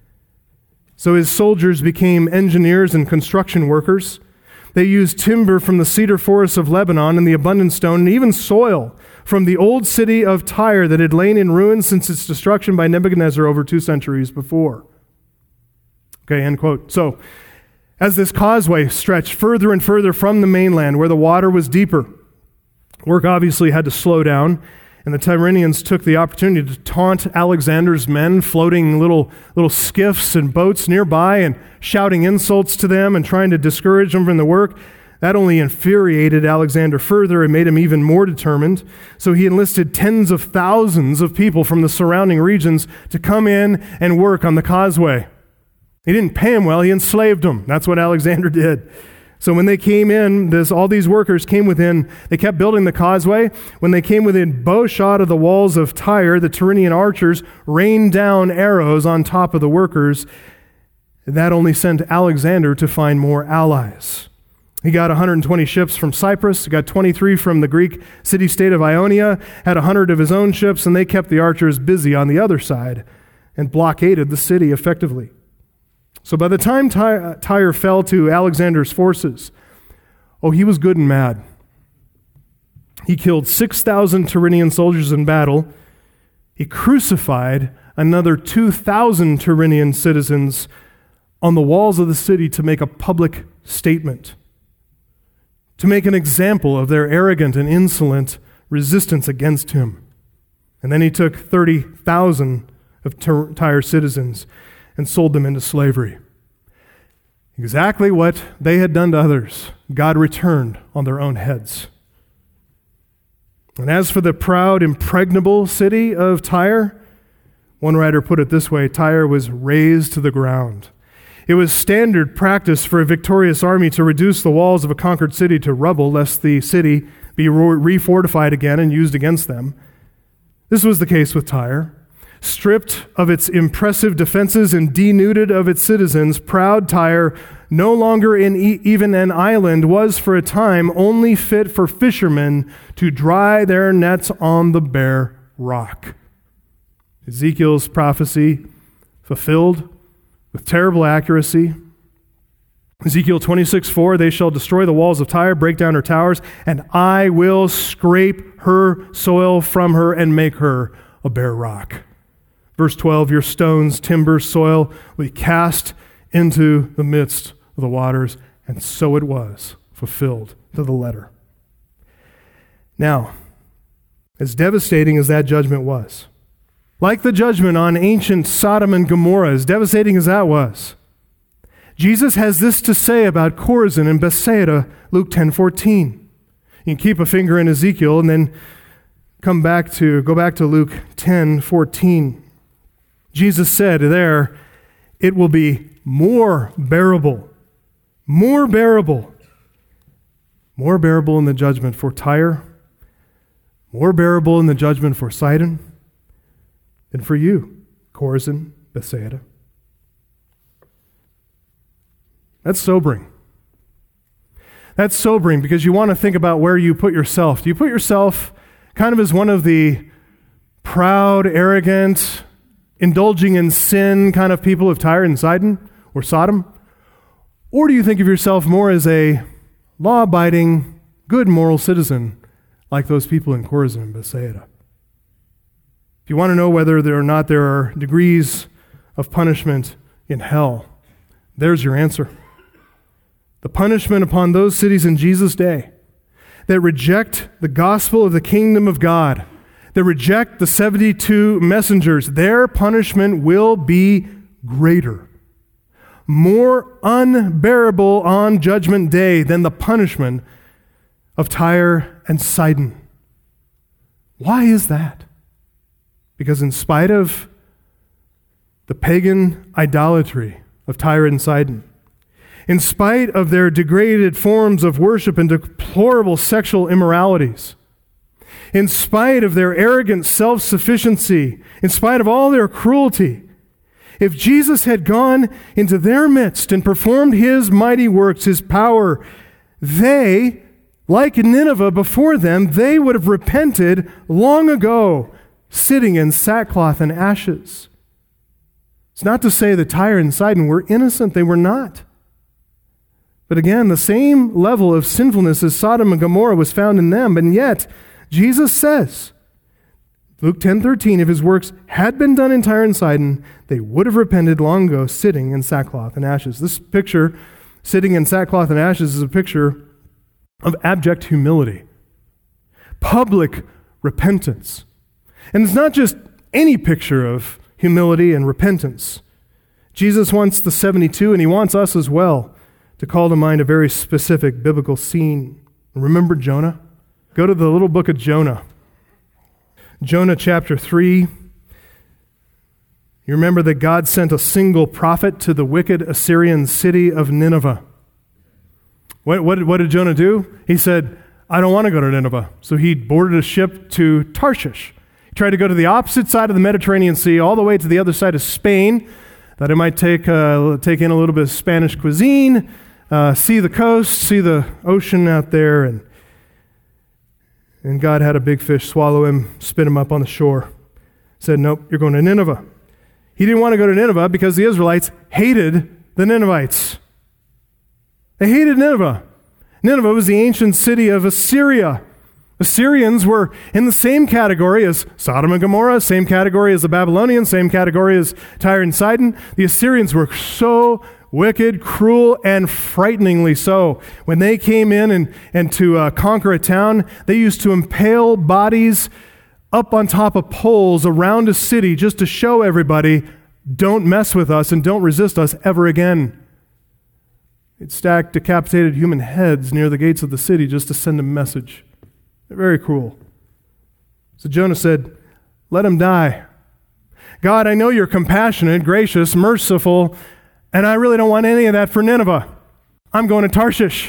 So his soldiers became engineers and construction workers. They used timber from the cedar forests of Lebanon and the abundant stone, and even soil from the old city of Tyre that had lain in ruins since its destruction by Nebuchadnezzar over two centuries before. Okay, end quote. So, as this causeway stretched further and further from the mainland where the water was deeper, work obviously had to slow down, and the Tyrrhenians took the opportunity to taunt Alexander's men, floating little, little skiffs and boats nearby and shouting insults to them and trying to discourage them from the work. That only infuriated Alexander further and made him even more determined. So he enlisted tens of thousands of people from the surrounding regions to come in and work on the causeway. He didn't pay them well, he enslaved them. That's what Alexander did. So when they came in, this, all these workers came within, they kept building the causeway. When they came within bowshot of the walls of Tyre, the Tyrrhenian archers rained down arrows on top of the workers. That only sent Alexander to find more allies. He got one hundred twenty ships from Cyprus, he got twenty-three from the Greek city-state of Ionia, had one hundred of his own ships, and they kept the archers busy on the other side and blockaded the city effectively. So by the time Tyre, Tyre fell to Alexander's forces, oh, he was good and mad. He killed six thousand Tyrrhenian soldiers in battle. He crucified another two thousand Tyrrhenian citizens on the walls of the city to make a public statement, to make an example of their arrogant and insolent resistance against him. And then he took thirty thousand of Tyre citizens and sold them into slavery. Exactly what they had done to others, God returned on their own heads. And as for the proud, impregnable city of Tyre, one writer put it this way: Tyre was razed to the ground. It was standard practice for a victorious army to reduce the walls of a conquered city to rubble, lest the city be refortified again and used against them. This was the case with Tyre. Stripped of its impressive defenses and denuded of its citizens, proud Tyre, no longer in e- even an island, was for a time only fit for fishermen to dry their nets on the bare rock. Ezekiel's prophecy fulfilled with terrible accuracy. Ezekiel twenty-six four, they shall destroy the walls of Tyre, break down her towers, and I will scrape her soil from her and make her a bare rock. Verse twelve, your stones, timber, soil will be cast into the midst of the waters. And so it was, fulfilled to the letter. Now, as devastating as that judgment was, like the judgment on ancient Sodom and Gomorrah, as devastating as that was, Jesus has this to say about Chorazin and Bethsaida, Luke ten fourteen. You can keep a finger in Ezekiel and then come back to, go back to Luke ten fourteen. Jesus said there, it will be more bearable more bearable, more bearable in the judgment for Tyre, more bearable in the judgment for Sidon, than for you, Chorazin, Bethsaida. That's sobering. That's sobering because you want to think about where you put yourself. Do you put yourself kind of as one of the proud, arrogant, indulging in sin kind of people of Tyre and Sidon or Sodom? Or do you think of yourself more as a law-abiding, good moral citizen like those people in Chorazin and Bethsaida? If you want to know whether there or not there are degrees of punishment in hell, there's your answer. The punishment upon those cities in Jesus' day that reject the gospel of the kingdom of God, that reject the seventy-two messengers, their punishment will be greater, more unbearable on Judgment Day than the punishment of Tyre and Sidon. Why is that? Because in spite of the pagan idolatry of Tyre and Sidon, in spite of their degraded forms of worship and deplorable sexual immoralities, in spite of their arrogant self-sufficiency, in spite of all their cruelty, if Jesus had gone into their midst and performed his mighty works, his power, they, like Nineveh before them, they would have repented long ago, sitting in sackcloth and ashes. It's not to say that Tyre and Sidon were innocent. They were not. But again, the same level of sinfulness as Sodom and Gomorrah was found in them. And yet, Jesus says, Luke ten thirteen, if his works had been done in Tyre and Sidon, they would have repented long ago, sitting in sackcloth and ashes. This picture, sitting in sackcloth and ashes, is a picture of abject humility, public repentance. And it's not just any picture of humility and repentance. Jesus wants the seventy-two, and he wants us as well, to call to mind a very specific biblical scene. Remember Jonah? Go to the little book of Jonah. Jonah chapter three. You remember that God sent a single prophet to the wicked Assyrian city of Nineveh. What, what, what did Jonah do? He said, I don't want to go to Nineveh. So he boarded a ship to Tarshish. He tried to go to the opposite side of the Mediterranean Sea, all the way to the other side of Spain, that he might take, uh, take in a little bit of Spanish cuisine, uh, see the coast, see the ocean out there, and And God had a big fish swallow him, spit him up on the shore. Said, nope, you're going to Nineveh. He didn't want to go to Nineveh because the Israelites hated the Ninevites. They hated Nineveh. Nineveh was the ancient city of Assyria. Assyrians were in the same category as Sodom and Gomorrah, same category as the Babylonians, same category as Tyre and Sidon. The Assyrians were so wicked, cruel, and frighteningly so. When they came in and, and to uh, conquer a town, they used to impale bodies up on top of poles around a city just to show everybody, don't mess with us and don't resist us ever again. They'd stack decapitated human heads near the gates of the city just to send a message. They're very cruel. So Jonah said, let him die. God, I know you're compassionate, gracious, merciful, and I really don't want any of that for Nineveh. I'm going to Tarshish.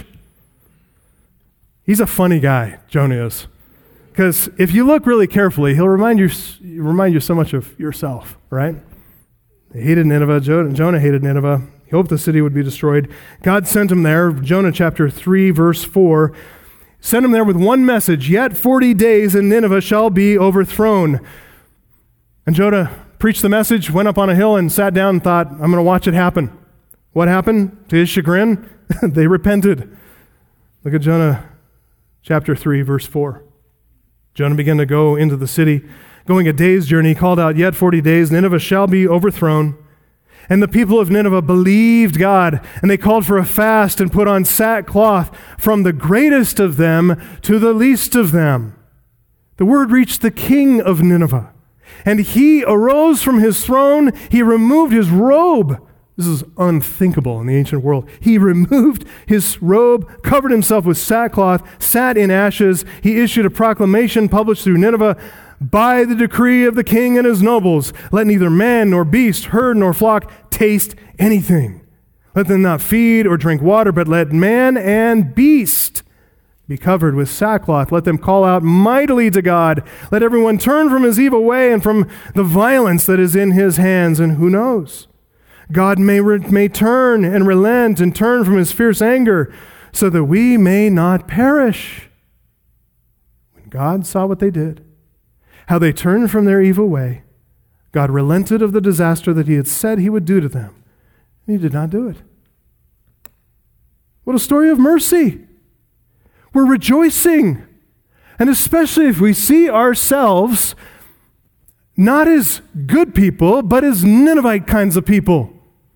He's a funny guy, Jonah is. Because if you look really carefully, he'll remind you remind you so much of yourself, right? They hated Nineveh. Jonah hated Nineveh. He hoped the city would be destroyed. God sent him there. Jonah chapter three, verse four. Sent him there with one message. Yet forty days and Nineveh shall be overthrown. And Jonah preached the message, went up on a hill and sat down and thought, I'm going to watch it happen. What happened? To his chagrin, they repented. Look at Jonah chapter three, verse four. Jonah began to go into the city. Going a day's journey, he called out, yet forty days, Nineveh shall be overthrown. And the people of Nineveh believed God, and they called for a fast and put on sackcloth from the greatest of them to the least of them. The word reached the king of Nineveh. And he arose from his throne. He removed his robe. This is unthinkable in the ancient world. He removed his robe, covered himself with sackcloth, sat in ashes. He issued a proclamation published through Nineveh, by the decree of the king and his nobles, let neither man nor beast, herd nor flock taste anything. Let them not feed or drink water, but let man and beast be covered with sackcloth. Let them call out mightily to God. Let everyone turn from his evil way and from the violence that is in his hands. And who knows? God may, re- may turn and relent and turn from his fierce anger so that we may not perish. When God saw what they did, how they turned from their evil way, God relented of the disaster that he had said he would do to them. And he did not do it. What a story of mercy. We're rejoicing. And especially if we see ourselves not as good people, but as Ninevite kinds of people.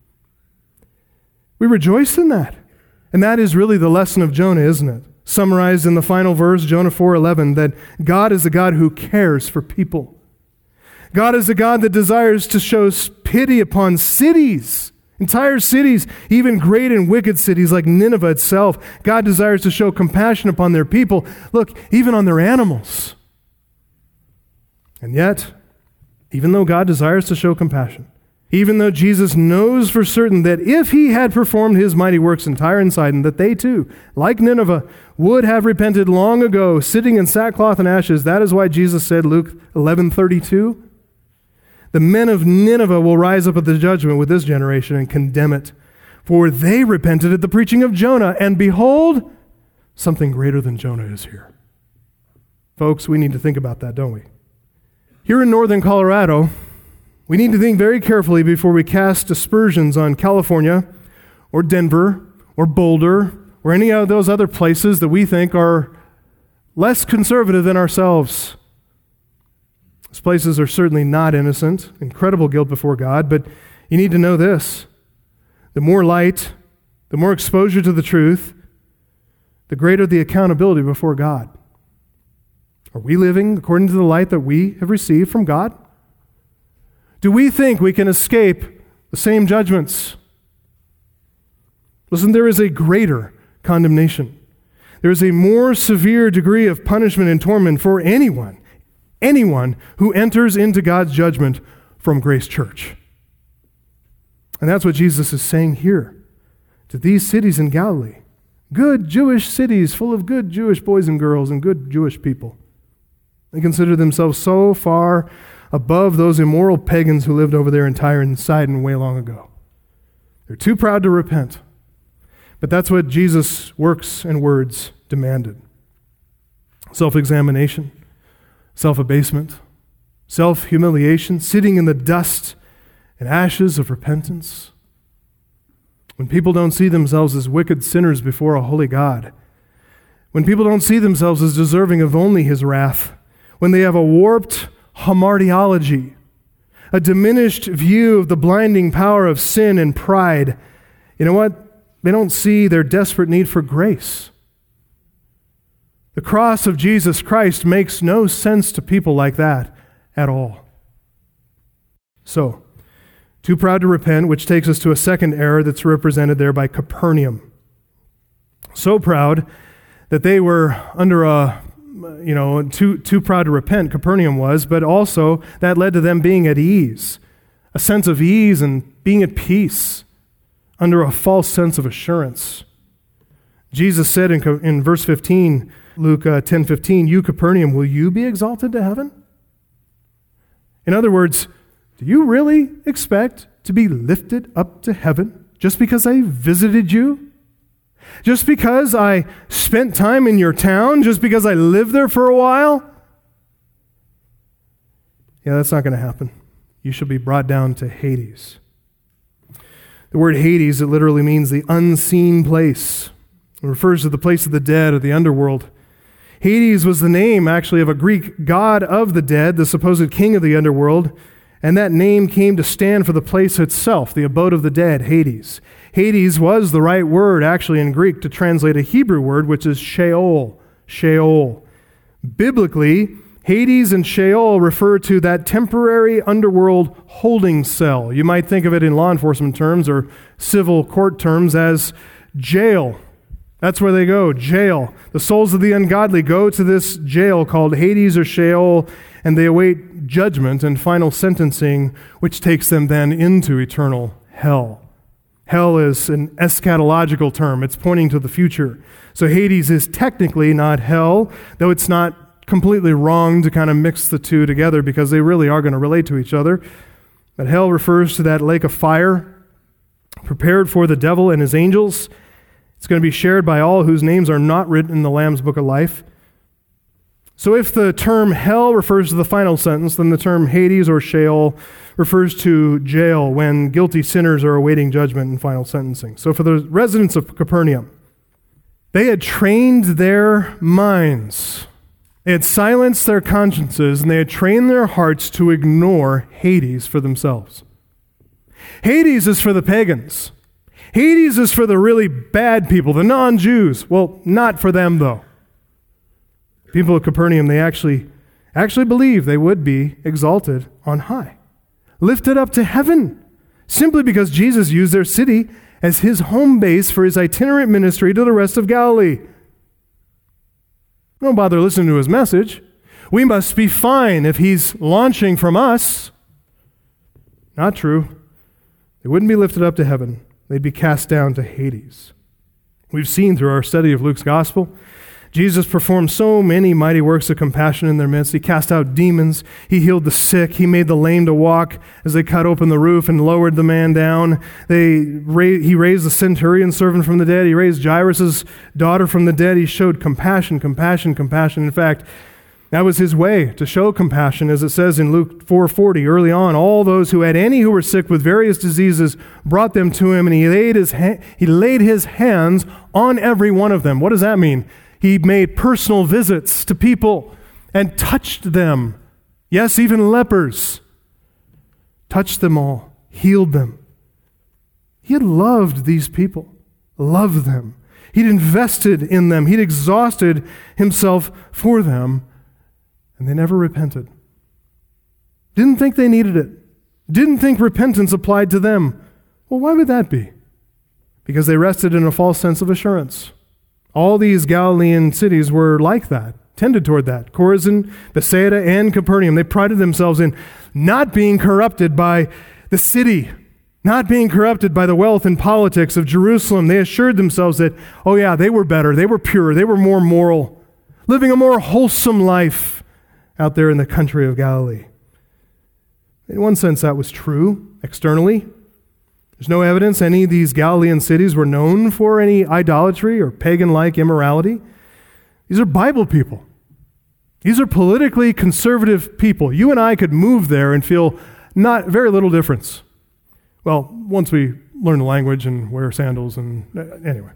We rejoice in that. And that is really the lesson of Jonah, isn't it? Summarized in the final verse, Jonah four eleven, that God is a God who cares for people. God is a God that desires to show pity upon cities, entire cities, even great and wicked cities like Nineveh itself. God desires to show compassion upon their people. Look, even on their animals. And yet, even though God desires to show compassion, even though Jesus knows for certain that if he had performed his mighty works in Tyre and Sidon, that they too, like Nineveh, would have repented long ago, sitting in sackcloth and ashes. That is why Jesus said, Luke eleven thirty-two, the men of Nineveh will rise up at the judgment with this generation and condemn it. For they repented at the preaching of Jonah, and behold, something greater than Jonah is here. Folks, we need to think about that, don't we? Here in northern Colorado, we need to think very carefully before we cast aspersions on California or Denver or Boulder or any of those other places that we think are less conservative than ourselves. Those places are certainly not innocent, incredible guilt before God, but you need to know this. The more light, the more exposure to the truth, the greater the accountability before God. Are we living according to the light that we have received from God? Do we think we can escape the same judgments? Listen, there is a greater condemnation. There is a more severe degree of punishment and torment for anyone, anyone who enters into God's judgment from Grace Church. And that's what Jesus is saying here to these cities in Galilee. Good Jewish cities full of good Jewish boys and girls and good Jewish people. They consider themselves so far above those immoral pagans who lived over there in Tyre and Sidon way long ago. They're too proud to repent. But that's what Jesus' works and words demanded. Self-examination, self-abasement, self-humiliation, sitting in the dust and ashes of repentance. When people don't see themselves as wicked sinners before a holy God, when people don't see themselves as deserving of only his wrath, when they have a warped hamartiology, a diminished view of the blinding power of sin and pride, you know what? They don't see their desperate need for grace. The cross of Jesus Christ makes no sense to people like that at all. So, too proud to repent, which takes us to a second error that's represented there by Capernaum. So proud that they were under a You know, too too proud to repent, Capernaum was, but also that led to them being at ease, a sense of ease and being at peace under a false sense of assurance. Jesus said in, in verse fifteen, Luke uh, ten fifteen, you Capernaum, will you be exalted to heaven? In other words, do you really expect to be lifted up to heaven just because I visited you? Just because I spent time in your town? Just because I lived there for a while? Yeah, that's not going to happen. You shall be brought down to Hades. The word Hades, it literally means the unseen place. It refers to the place of the dead or the underworld. Hades was the name, actually, of a Greek god of the dead, the supposed king of the underworld, and that name came to stand for the place itself, the abode of the dead, Hades. Hades was the right word, actually, in Greek to translate a Hebrew word, which is Sheol. Sheol. Biblically, Hades and Sheol refer to that temporary underworld holding cell. You might think of it in law enforcement terms or civil court terms as jail. That's where they go, jail. The souls of the ungodly go to this jail called Hades or Sheol, and they await judgment and final sentencing, which takes them then into eternal hell. Hell is an eschatological term. It's pointing to the future. So Hades is technically not hell, though it's not completely wrong to kind of mix the two together because they really are going to relate to each other. But hell refers to that lake of fire prepared for the devil and his angels. It's going to be shared by all whose names are not written in the Lamb's Book of Life. So if the term hell refers to the final sentence, then the term Hades or Sheol refers to jail when guilty sinners are awaiting judgment and final sentencing. So for the residents of Capernaum, they had trained their minds, they had silenced their consciences, and they had trained their hearts to ignore Hades for themselves. Hades is for the pagans. Hades is for the really bad people, the non-Jews. Well, not for them, though. People of Capernaum, they actually, actually believed they would be exalted on high, lifted up to heaven, simply because Jesus used their city as his home base for his itinerant ministry to the rest of Galilee. Don't bother listening to his message. We must be fine if he's launching from us. Not true. They wouldn't be lifted up to heaven. They'd be cast down to Hades. We've seen through our study of Luke's gospel, Jesus performed so many mighty works of compassion in their midst. He cast out demons. He healed the sick. He made the lame to walk as they cut open the roof and lowered the man down. They ra- He raised the centurion servant from the dead. He raised Jairus' daughter from the dead. He showed compassion, compassion, compassion. In fact, that was his way to show compassion, as it says in Luke four forty, early on. All those who had any who were sick with various diseases brought them to him, and he laid his ha- he laid his hands on every one of them. What does that mean? He made personal visits to people and touched them. Yes, even lepers. Touched them all, healed them. He had loved these people, loved them. He'd invested in them. He'd exhausted himself for them, and they never repented. Didn't think they needed it. Didn't think repentance applied to them. Well, why would that be? Because they rested in a false sense of assurance. All these Galilean cities were like that, tended toward that. Chorazin, Bethsaida, and Capernaum. They prided themselves in not being corrupted by the city, not being corrupted by the wealth and politics of Jerusalem. They assured themselves that, oh yeah, they were better, they were pure, they were more moral, living a more wholesome life out there in the country of Galilee. In one sense, that was true externally. There's no evidence any of these Galilean cities were known for any idolatry or pagan-like immorality. These are Bible people. These are politically conservative people. You and I could move there and feel not very little difference. Well, once we learn the language and wear sandals and uh, anyway.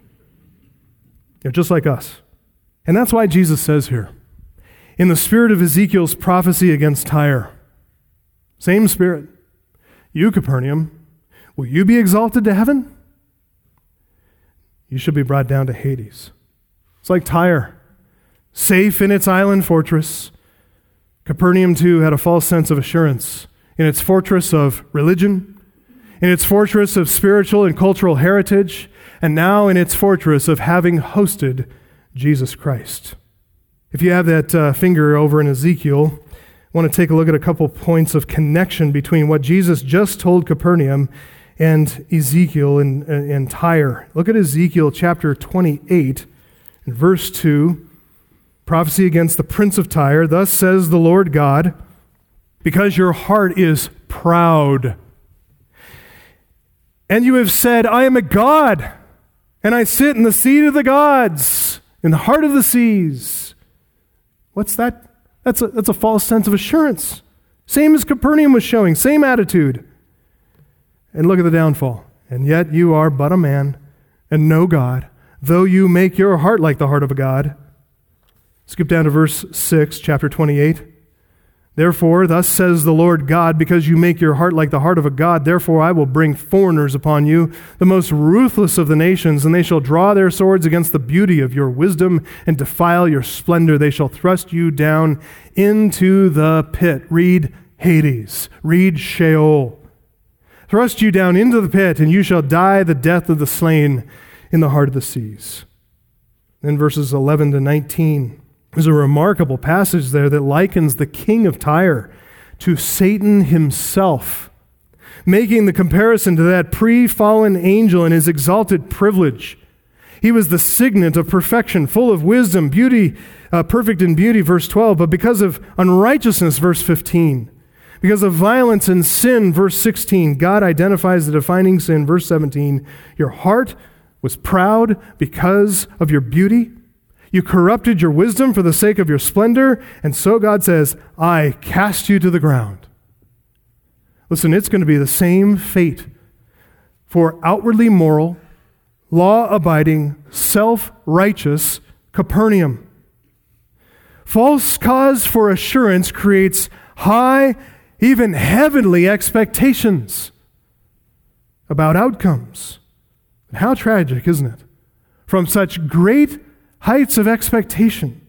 They're just like us. And that's why Jesus says here, in the spirit of Ezekiel's prophecy against Tyre, same spirit, you, Capernaum, will you be exalted to heaven? You should be brought down to Hades. It's like Tyre, safe in its island fortress. Capernaum, too, had a false sense of assurance in its fortress of religion, in its fortress of spiritual and cultural heritage, and now in its fortress of having hosted Jesus Christ. If you have that uh, finger over in Ezekiel, I want to take a look at a couple points of connection between what Jesus just told Capernaum and Ezekiel and, and Tyre. Look at Ezekiel chapter twenty-eight, and verse two. Prophecy against the prince of Tyre. Thus says the Lord God, because your heart is proud, and you have said, I am a god, and I sit in the seat of the gods, in the heart of the seas. What's that? That's a, that's a false sense of assurance. Same as Capernaum was showing, same attitude. And look at the downfall. And yet you are but a man and no God, though you make your heart like the heart of a god. Skip down to verse six, chapter twenty-eight. Therefore, thus says the Lord God, because you make your heart like the heart of a god, therefore I will bring foreigners upon you, the most ruthless of the nations, and they shall draw their swords against the beauty of your wisdom and defile your splendor. They shall thrust you down into the pit. Read Hades. Read Sheol. Thrust you down into the pit, and you shall die the death of the slain in the heart of the seas. Then verses eleven to nineteen. There's a remarkable passage there that likens the king of Tyre to Satan himself. making the comparison to that pre-fallen angel in his exalted privilege. He was the signet of perfection, full of wisdom, beauty, uh, perfect in beauty, verse twelve, but because of unrighteousness, verse fifteen, because of violence and sin, verse sixteen, God identifies the defining sin, verse seventeen, your heart was proud because of your beauty. You corrupted your wisdom for the sake of your splendor, and so God says, I cast you to the ground. Listen, it's going to be the same fate for outwardly moral, law-abiding, self-righteous Capernaum. False cause for assurance creates high, even heavenly expectations about outcomes. And how tragic, isn't it? From such great heights of expectation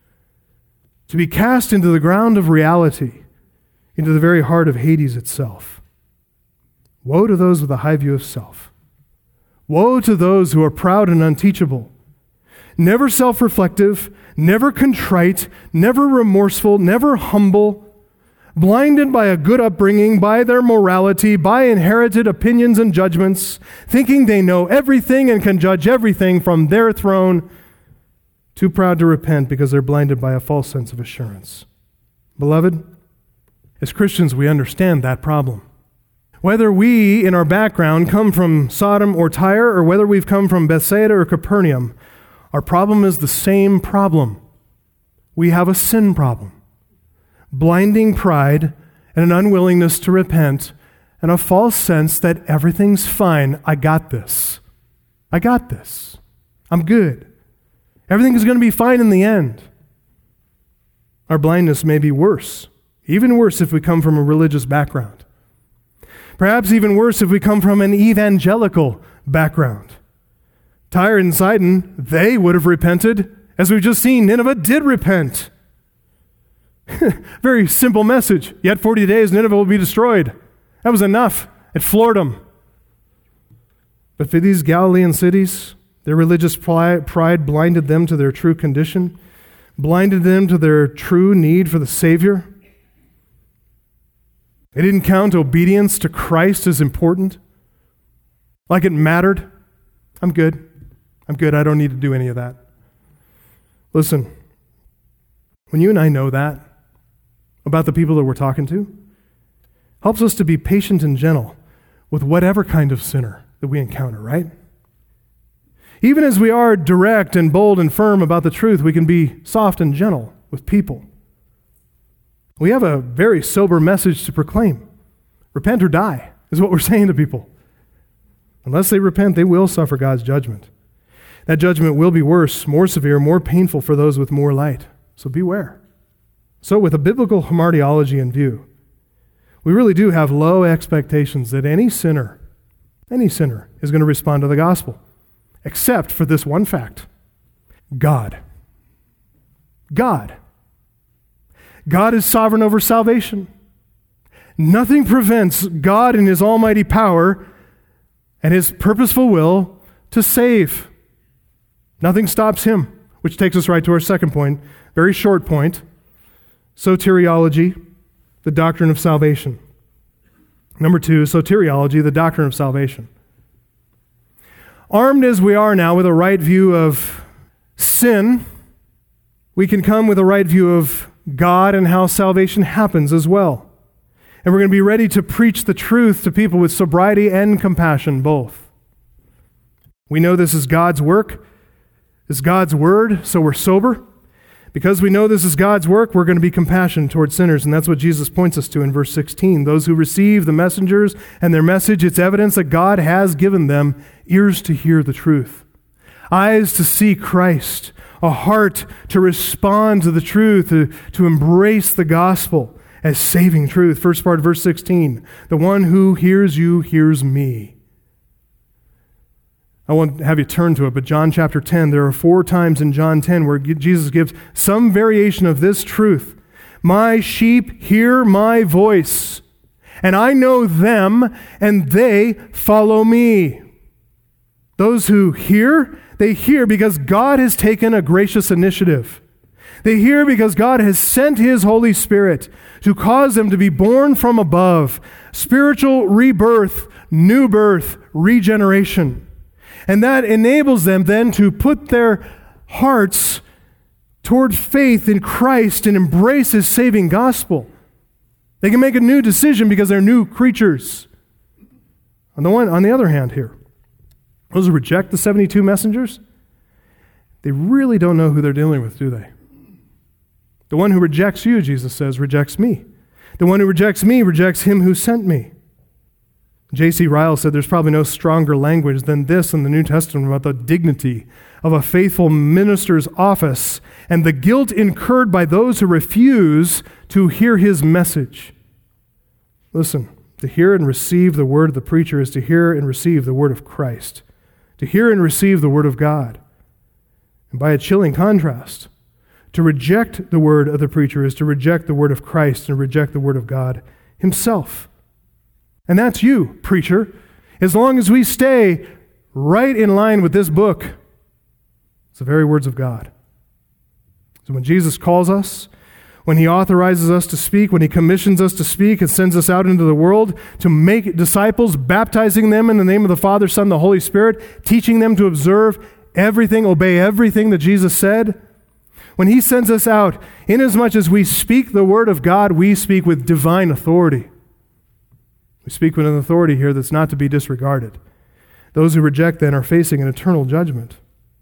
to be cast into the ground of reality, into the very heart of Hades itself. Woe to those with a high view of self. Woe to those who are proud and unteachable, never self-reflective, never contrite, never remorseful, never humble, blinded by a good upbringing, by their morality, by inherited opinions and judgments, thinking they know everything and can judge everything from their throne, too proud to repent because they're blinded by a false sense of assurance. Beloved, as Christians, we understand that problem. Whether we, in our background, come from Sodom or Tyre, or whether we've come from Bethsaida or Capernaum, our problem is the same problem. We have a sin problem. Blinding pride and an unwillingness to repent and a false sense that everything's fine. I got this. I got this. I'm good. Everything is going to be fine in the end. Our blindness may be worse, even worse if we come from a religious background. Perhaps even worse if we come from an evangelical background. Tyre and Sidon, they would have repented. As we've just seen, Nineveh did repent. Very simple message. Yet forty days, Nineveh will be destroyed. That was enough. It floored them. But for these Galilean cities, their religious pride blinded them to their true condition, blinded them to their true need for the Savior. They didn't count obedience to Christ as important, like it mattered. I'm good. I'm good. I don't need to do any of that. Listen, when you and I know that about the people that we're talking to, helps us to be patient and gentle with whatever kind of sinner that we encounter, right? Even as we are direct and bold and firm about the truth, we can be soft and gentle with people. We have a very sober message to proclaim. Repent or die is what we're saying to people. Unless they repent, they will suffer God's judgment. That judgment will be worse, more severe, more painful for those with more light. So beware. So with a biblical hamartiology in view, we really do have low expectations that any sinner, any sinner is going to respond to the gospel, except for this one fact. God. God. God is sovereign over salvation. Nothing prevents God in his almighty power and his purposeful will to save. Nothing stops him, which takes us right to our second point, very short point, soteriology, the doctrine of salvation. Number two, soteriology, the doctrine of salvation. Armed as we are now with a right view of sin, we can come with a right view of God and how salvation happens as well. And we're going to be ready to preach the truth to people with sobriety and compassion both. We know this is God's work, this is God's word, so we're sober. Because we know this is God's work, we're going to be compassionate towards sinners, and that's what Jesus points us to in verse sixteen. Those who receive the messengers and their message, it's evidence that God has given them ears to hear the truth, eyes to see Christ, a heart to respond to the truth, to, to embrace the gospel as saving truth. First part of verse sixteen, the one who hears you hears me. I won't have you turn to it, but John chapter ten, there are four times in John ten where Jesus gives some variation of this truth. My sheep hear my voice, and I know them, and they follow me. Those who hear, they hear because God has taken a gracious initiative. They hear because God has sent His Holy Spirit to cause them to be born from above, spiritual rebirth, new birth, regeneration. And that enables them then to put their hearts toward faith in Christ and embrace His saving gospel. They can make a new decision because they're new creatures. On the one, on the other hand here, those who reject the seventy-two messengers, they really don't know who they're dealing with, do they? The one who rejects you, Jesus says, rejects me. The one who rejects me rejects Him who sent me. J C Ryle said there's probably no stronger language than this in the New Testament about the dignity of a faithful minister's office and the guilt incurred by those who refuse to hear his message. Listen, to hear and receive the word of the preacher is to hear and receive the word of Christ, to hear and receive the word of God. And by a chilling contrast, to reject the word of the preacher is to reject the word of Christ and reject the word of God Himself. And that's you, preacher. As long as we stay right in line with this book, it's the very words of God. So when Jesus calls us, when He authorizes us to speak, when He commissions us to speak and sends us out into the world to make disciples, baptizing them in the name of the Father, Son, and the Holy Spirit, teaching them to observe everything, obey everything that Jesus said, when He sends us out, inasmuch as we speak the word of God, we speak with divine authority. We speak with an authority here that's not to be disregarded. Those who reject then are facing an eternal judgment.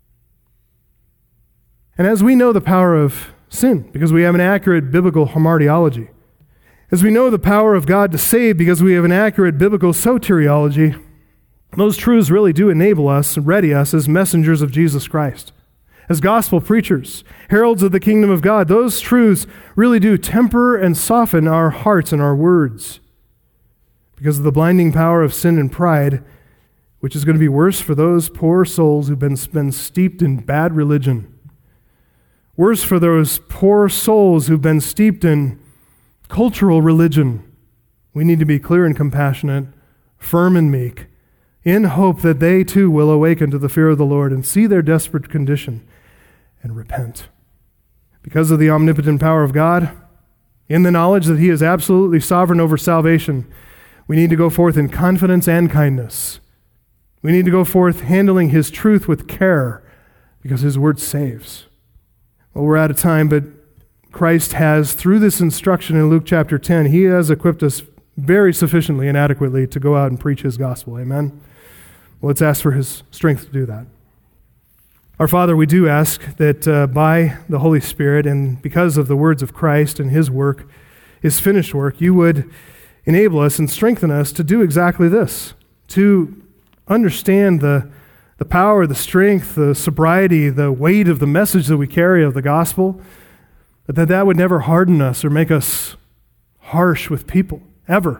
And as we know the power of sin, because we have an accurate biblical hamartiology, as we know the power of God to save because we have an accurate biblical soteriology, those truths really do enable us and ready us as messengers of Jesus Christ. As gospel preachers, heralds of the kingdom of God, those truths really do temper and soften our hearts and our words. Because of the blinding power of sin and pride, which is going to be worse for those poor souls who've been, been steeped in bad religion. Worse for those poor souls who've been steeped in cultural religion. We need to be clear and compassionate, firm and meek, in hope that they too will awaken to the fear of the Lord and see their desperate condition and repent. Because of the omnipotent power of God, in the knowledge that He is absolutely sovereign over salvation, we need to go forth in confidence and kindness. We need to go forth handling His truth with care because His word saves. Well, we're out of time, but Christ has, through this instruction in Luke chapter ten, He has equipped us very sufficiently and adequately to go out and preach His gospel. Amen? Well, let's ask for His strength to do that. Our Father, we do ask that uh, by the Holy Spirit and because of the words of Christ and His work, His finished work, You would enable us and strengthen us to do exactly this, to understand the, the power, the strength, the sobriety, the weight of the message that we carry of the gospel, but that that would never harden us or make us harsh with people, ever.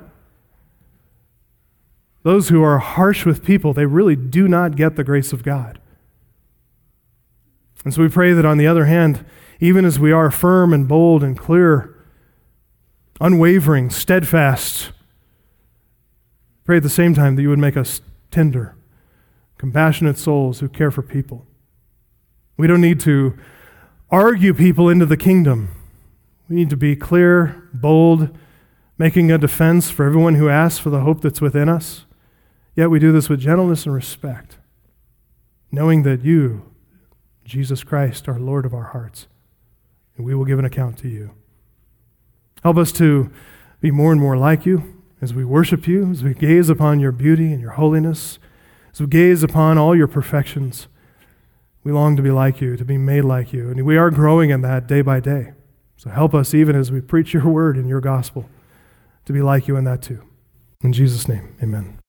Those who are harsh with people, they really do not get the grace of God. And so we pray that on the other hand, even as we are firm and bold and clear, unwavering, steadfast, pray at the same time that You would make us tender, compassionate souls who care for people. We don't need to argue people into the kingdom. We need to be clear, bold, making a defense for everyone who asks for the hope that's within us. Yet we do this with gentleness and respect, knowing that You, Jesus Christ, are Lord of our hearts, and we will give an account to You. Help us to be more and more like You as we worship You, as we gaze upon Your beauty and Your holiness, as we gaze upon all Your perfections. We long to be like You, to be made like You, and we are growing in that day by day. So help us even as we preach Your word and Your gospel to be like You in that too. In Jesus' name, amen.